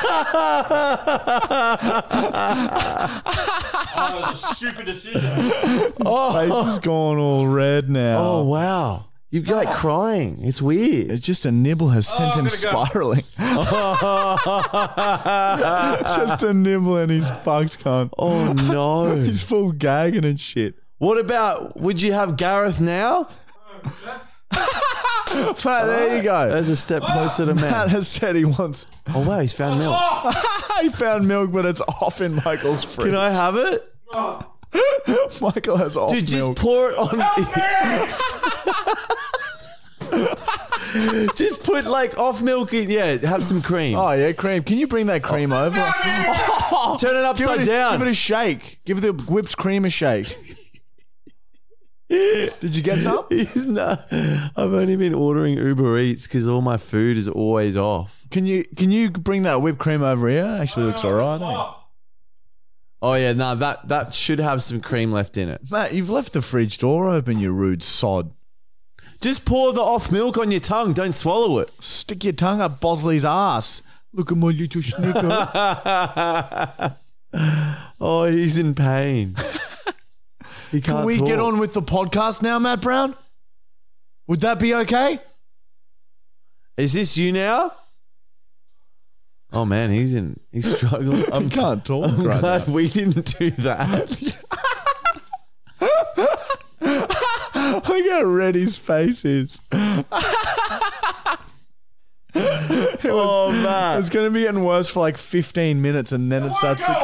Oh, it's a stupid decision. Face is gone all red now. Oh, wow. You're like crying. It's weird. It's just a nibble has sent Oh, him I'm gonna go. spiraling. Just a nibble and he's fucked, cunt. Oh, no. He's full gagging and shit. What about, would you have Gareth now? Matt, there you go. There's a step closer to Matt man. has said he wants. Oh, wow. He's found milk. He found milk, but it's off in Michael's fridge. Can I have it? Michael has off Dude, just milk. pour it on. Just put like off milk in. Yeah, have some cream. Oh yeah, cream. Can you bring that cream over? Turn it Give upside it a, down. Give it a shake. Give the whipped cream a shake. Did you get some? He's not, I've only been ordering Uber Eats because all my food is always off. Can you can you bring that whipped cream over here? Actually, looks alright. Eh? Oh yeah, no, that that should have some cream left in it. Matt, you've left the fridge door open. You rude sod. Just pour the off milk on your tongue. Don't swallow it. Stick your tongue up Bosley's ass. Look at my little snicker. Oh, he's in pain. He can't Can we talk. get on with the podcast now, Matt Brown? Would that be okay? Is this you now? Oh man, he's in. He's struggling. I'm, I can't talk I'm right glad now. we didn't do that. Look how red his face is. Oh man, It's going to be getting worse for like fifteen minutes and then it starts to...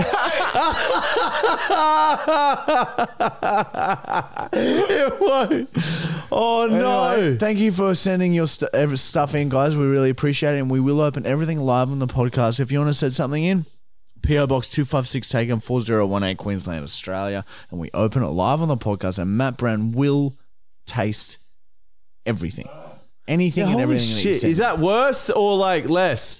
it won't. Oh no. Anyway, thank you for sending your st- ev- stuff in, guys. We really appreciate it, and we will open everything live on the podcast. If you want to send something in, P O Box two five six Taken four zero one eight Queensland, Australia, and we open it live on the podcast, and Matt Brown will taste everything. Anything Yeah, and holy everything. shit. That Is that worse or like less?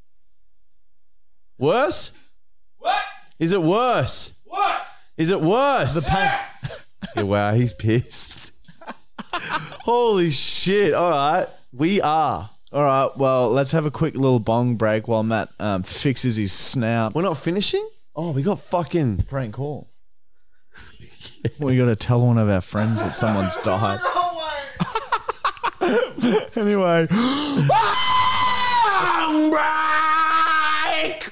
Worse? What? Is it worse? What? Is it worse? the pain? Yeah, wow, he's pissed. Holy shit. All right. We are. All right, well, let's have a quick little bong break while Matt um, fixes his snout. We're not finishing? Oh, we got fucking... Prank call. We got to tell one of our friends that someone's died. Anyway. Bong break!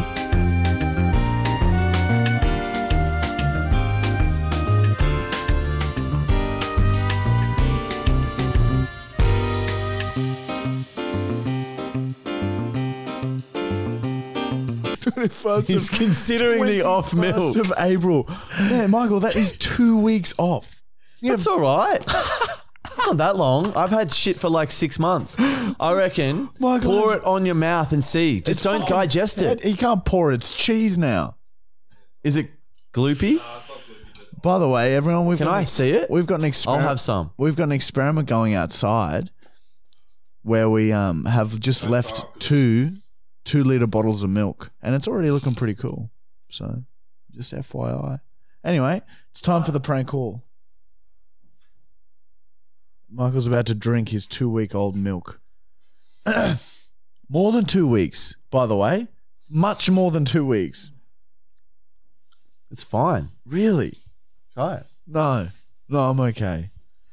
twenty-first He's of, considering the off milk. of April. Man, Michael, that is two weeks off. That's all right. It's not that long. I've had shit for like six months. I reckon Michael, pour it on your mouth and see. Just It's don't fucking- digest it. You can't pour it. It's cheese now. Is it gloopy? By the way, everyone, we've Can got I an- see it? We've got an I'll experiment. have some. We've got an experiment going outside where we um have just left two two liter bottles of milk, and it's already looking pretty cool. So, just F Y I. Anyway, it's time for the prank call. Michael's about to drink his two-week-old milk. More than two weeks, by the way. Much more than two weeks. It's fine. Really? Try it. No. No, I'm okay.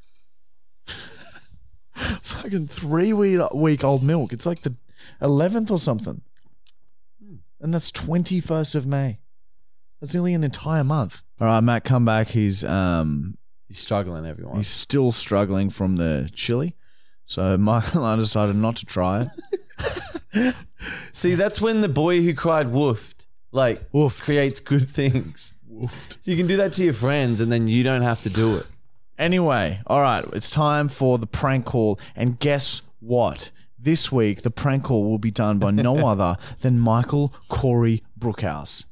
Fucking three-week-old milk. It's like the eleventh or something. And that's twenty-first of May. That's nearly an entire month. All right, Matt, come back. He's um He's struggling, everyone. he's still struggling from the chili. So Michael and I decided not to try it. See, that's when the boy who cried woofed, like, Woofed. creates good things. Woofed. So you can do that to your friends and then you don't have to do it. Anyway, all right, it's time for the prank call. And guess what? This week, the prank call will be done by no other than Michael Corey Brookhouse.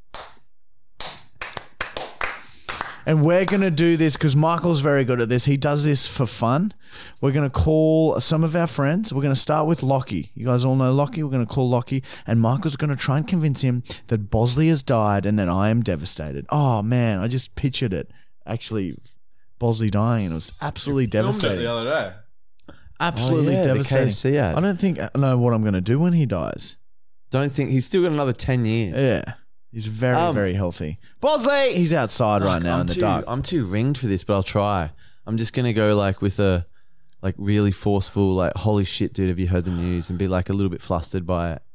And we're going to do this because Michael's very good at this. He does this for fun. We're going to call some of our friends. We're going to start with Lockie. You guys all know Lockie. We're going to call Lockie. And Michael's going to try and convince him that Bosley has died and that I am devastated. Oh, man, I just pictured it. Actually, Bosley dying, and it was absolutely devastating. the other day. Absolutely Oh, yeah, the devastating. K F C ad. I don't think I know what I'm going to do when he dies. Don't think he's still got another ten years. Yeah. He's very, Um, very healthy. Bosley! He's outside right now I'm in the too, dark. I'm too ringed for this, but I'll try. I'm just gonna go like with a like really forceful, like, holy shit, dude, have you heard the news? And be like a little bit flustered by it.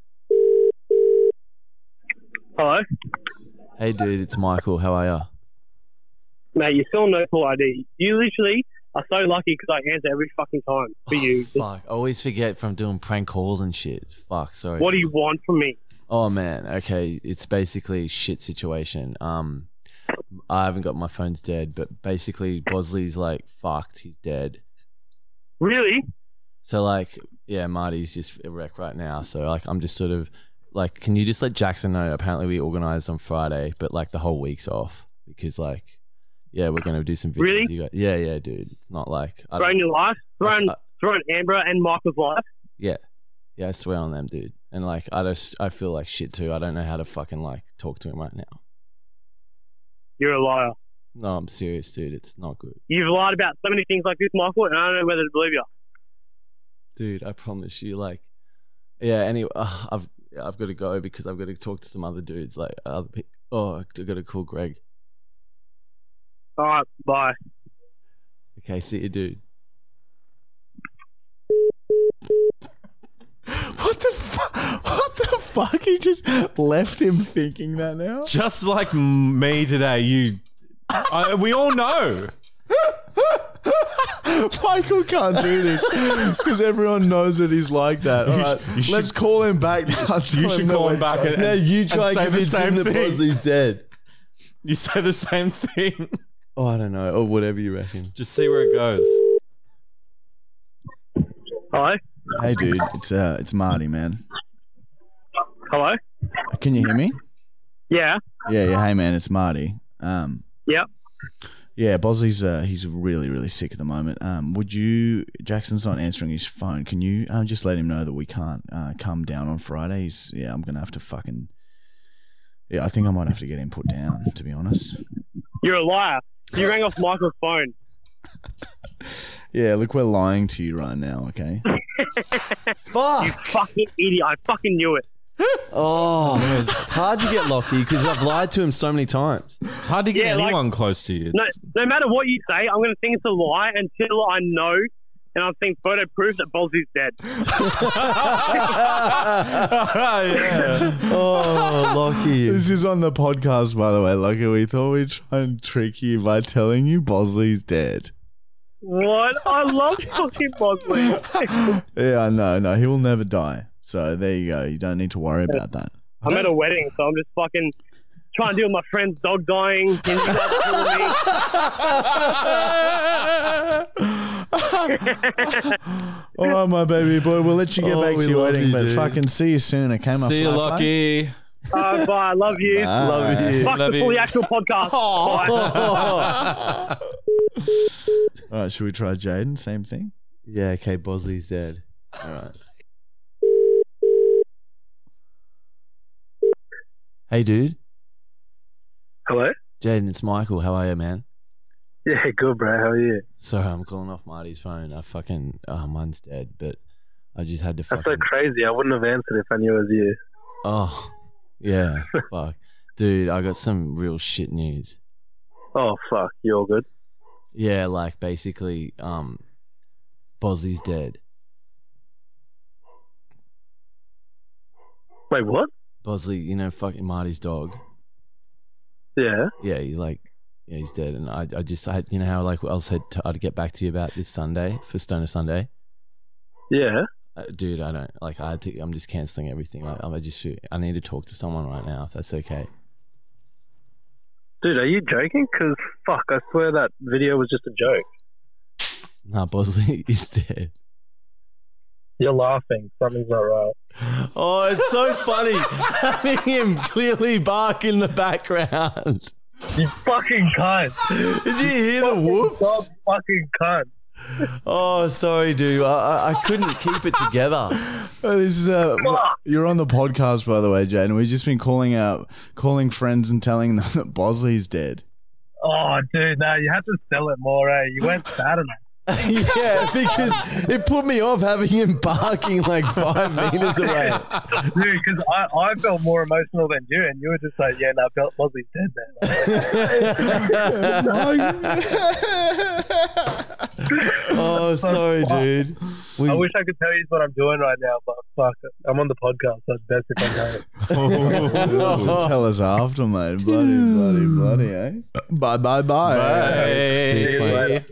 Hello? Hey dude, it's Michael. How are ya? Mate, you're still no call I D. You literally are so lucky because I answer every fucking time for you. Fuck. I always forget from doing prank calls and shit. Fuck, sorry. What do you want from me? Oh man, okay. It's basically shit situation. Um I haven't got my phone's dead, but basically Bosley's like fucked, he's dead. Really? So like, yeah, Marty's just a wreck right now. So like, I'm just sort of like, can you just let Jackson know? Apparently we organised on Friday, but like the whole week's off because like, yeah, we're gonna do some videos. Really? You guys, yeah, yeah, dude. It's not like I Throwing don't, your life? Throwing, I- throwing Amber and Michael's life? yeah, yeah. I swear on them, dude. And like, I just I feel like shit too. I don't know how to fucking like talk to him right now. You're a liar. No, I'm serious, dude. It's not good, You've lied about so many things like this, Michael, and I don't know whether to believe you. dude. I promise you. Like, yeah. Anyway, uh, I've I've got to go because I've got to talk to some other dudes. Like, other people. Oh, I got to call Greg. All right, bye. Okay, see you, dude. What the fuck? What the fuck? He just left him thinking that now? Just like me today, you. I, we all know. Michael can't do this because everyone knows that he's like that. All right, you should- let's call him back now. You should call him back and, Now you try and and say the convince him same that thing. Bosley's dead. You say the same thing. Oh, I don't know, or whatever you reckon. Just see where it goes. Hello? Hey, dude, it's uh, it's Marty, man. Hello? Can you hear me? Yeah. Yeah, yeah. Hey, man, it's Marty. Um, Yep. yeah, Bosley's uh, he's really, really sick at the moment. Um, would you? Jackson's not answering his phone. Can you uh, just let him know that we can't uh, come down on Friday? He's, yeah, I'm gonna have to fucking. Yeah, I think I might have to get him put down. To be honest. You're a liar. You rang off Michael's phone. Yeah, look, we're lying to you right now. Okay. Fuck. Fucking idiot. I fucking knew it. Oh, it's hard to get Lockie because I've lied to him so many times. It's hard to get Yeah, like- anyone close to you. No, It's- no matter what you say, I'm going to think it's a lie until I know, and I'll think photo proof that Bozzy's dead. yeah. Oh, Lockie. This is on the podcast, by the way. Lucky, we thought we'd try and trick you by telling you Bosley's dead. What? I love fucking Bosley. Yeah, I know. No, he will never die. So there you go. You don't need to worry about that. I'm at a wedding, so I'm just fucking trying to deal with my friend's dog dying. And you guys calling me. All right, my baby boy. We'll let you get Oh, back we to your love wedding, you, but dude. fucking see you soon. Okay, my See you, fly fly? Lockie. Uh, bye. I love you. Bye. Love you. Fuck Love the you. fully actual podcast. Bye. All right, should we try Jaden? Same thing. Yeah, okay, Bosley's dead. All right. Hey, dude. Hello? Jaden, it's Michael. How are you, man? Yeah, good, bro. How are you? Sorry, I'm calling off Marty's phone. I fucking, oh, mine's dead, but I just had to That's fucking. so crazy. I wouldn't have answered if I knew it was you. Oh, yeah, fuck. Dude, I got some real shit news. Oh, fuck. You all good? Yeah, like basically, um, Bosley's dead. Wait, what? Bosley, you know, fucking Marty's dog. Yeah. Yeah, he's like, yeah, he's dead. And I, I just, I, you know how like I said to, I'd get back to you about this Sunday for Stoner Sunday. Yeah. Uh, dude, I don't like. I had to, I'm just canceling everything. I, I just, I need to talk to someone right now. If that's okay. Dude, are you joking? Because, fuck, I swear that video was just a joke. Nah, Bosley is dead. You're laughing. Something's not right. Oh, it's so funny having him clearly bark in the background. You fucking cunt. Did you hear the whoops? Stop fucking cunt. Oh, sorry, dude. I, I, I couldn't keep it together. Oh, this is uh, you're on the podcast, by the way, Jaden. We've just been calling out, calling friends and telling them that Bosley's dead. Oh, dude, no, you had to sell it more, eh? You went sad enough. Yeah, because it put me off having him barking like five meters away. Dude, because I, I felt more emotional than you, and you were just like, yeah, no, Bosley's dead, man. Oh, sorry, dude. We, I wish I could tell you what I'm doing right now, but fuck it. I'm on the podcast, so it's best if I know. Oh, tell us after, mate. Bloody, bloody, bloody, eh? Bye, bye, bye. Bye.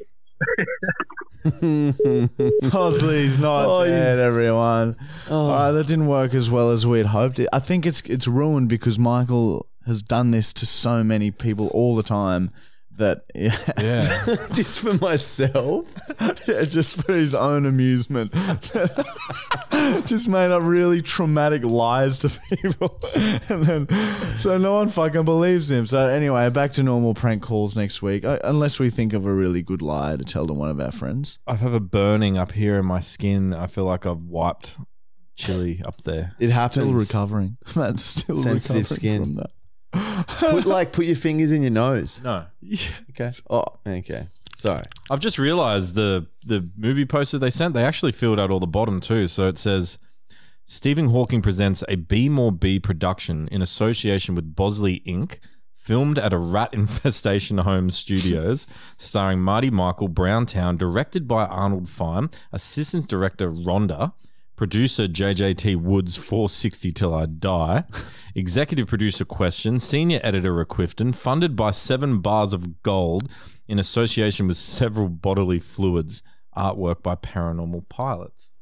Bosley's not Oh, dead, everyone. Oh. All right, that didn't work as well as we'd hoped. I think it's it's ruined because Michael has done this to so many people all the time that yeah, Yeah. just for myself. yeah, just for his own amusement, just made up really traumatic lies to people, and then so no one fucking believes him. So anyway, back to normal prank calls next week, uh, unless we think of a really good lie to tell to one of our friends. I have a burning up here in my skin. I feel like I've wiped chili up there. It Still happens. recovering. That's still Sensitive recovering skin. from that. Put like put your fingers in your nose. No. Okay. Oh, okay. Sorry. I've just realized the the movie poster they sent, they actually filled out all the bottom too. So it says Stephen Hawking presents a B More B production in association with Bosley Incorporated, filmed at a rat infestation home studios, starring Marty Michael, Browntown, directed by Arnold Fine, assistant director Rhonda, producer J J T Woods, four sixty Till I Die, executive producer Question, senior editor Requifton, funded by Seven Bars of Gold in association with several bodily fluids, artwork by Paranormal Pilots.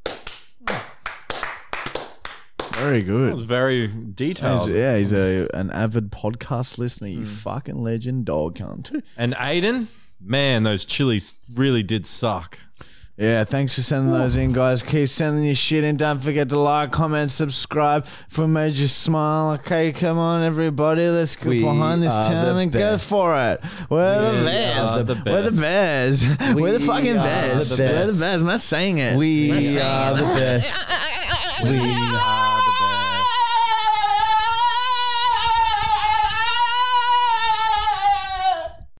Very That was good. very He's, detailed. yeah, he's a an avid podcast listener. You fucking legend, dog cunt. And Aiden, man, those chilies really did suck. Yeah, thanks for sending those in, guys. Keep sending your shit in. Don't forget to like, comment, subscribe. If we made you smile, okay, come on, everybody. Let's get We behind this are town the and best. go for it. We're the We best. are the We're the best. We're the We fucking are best. the We're the best. best. I'm not saying it. We I'm not saying are it. the best. We are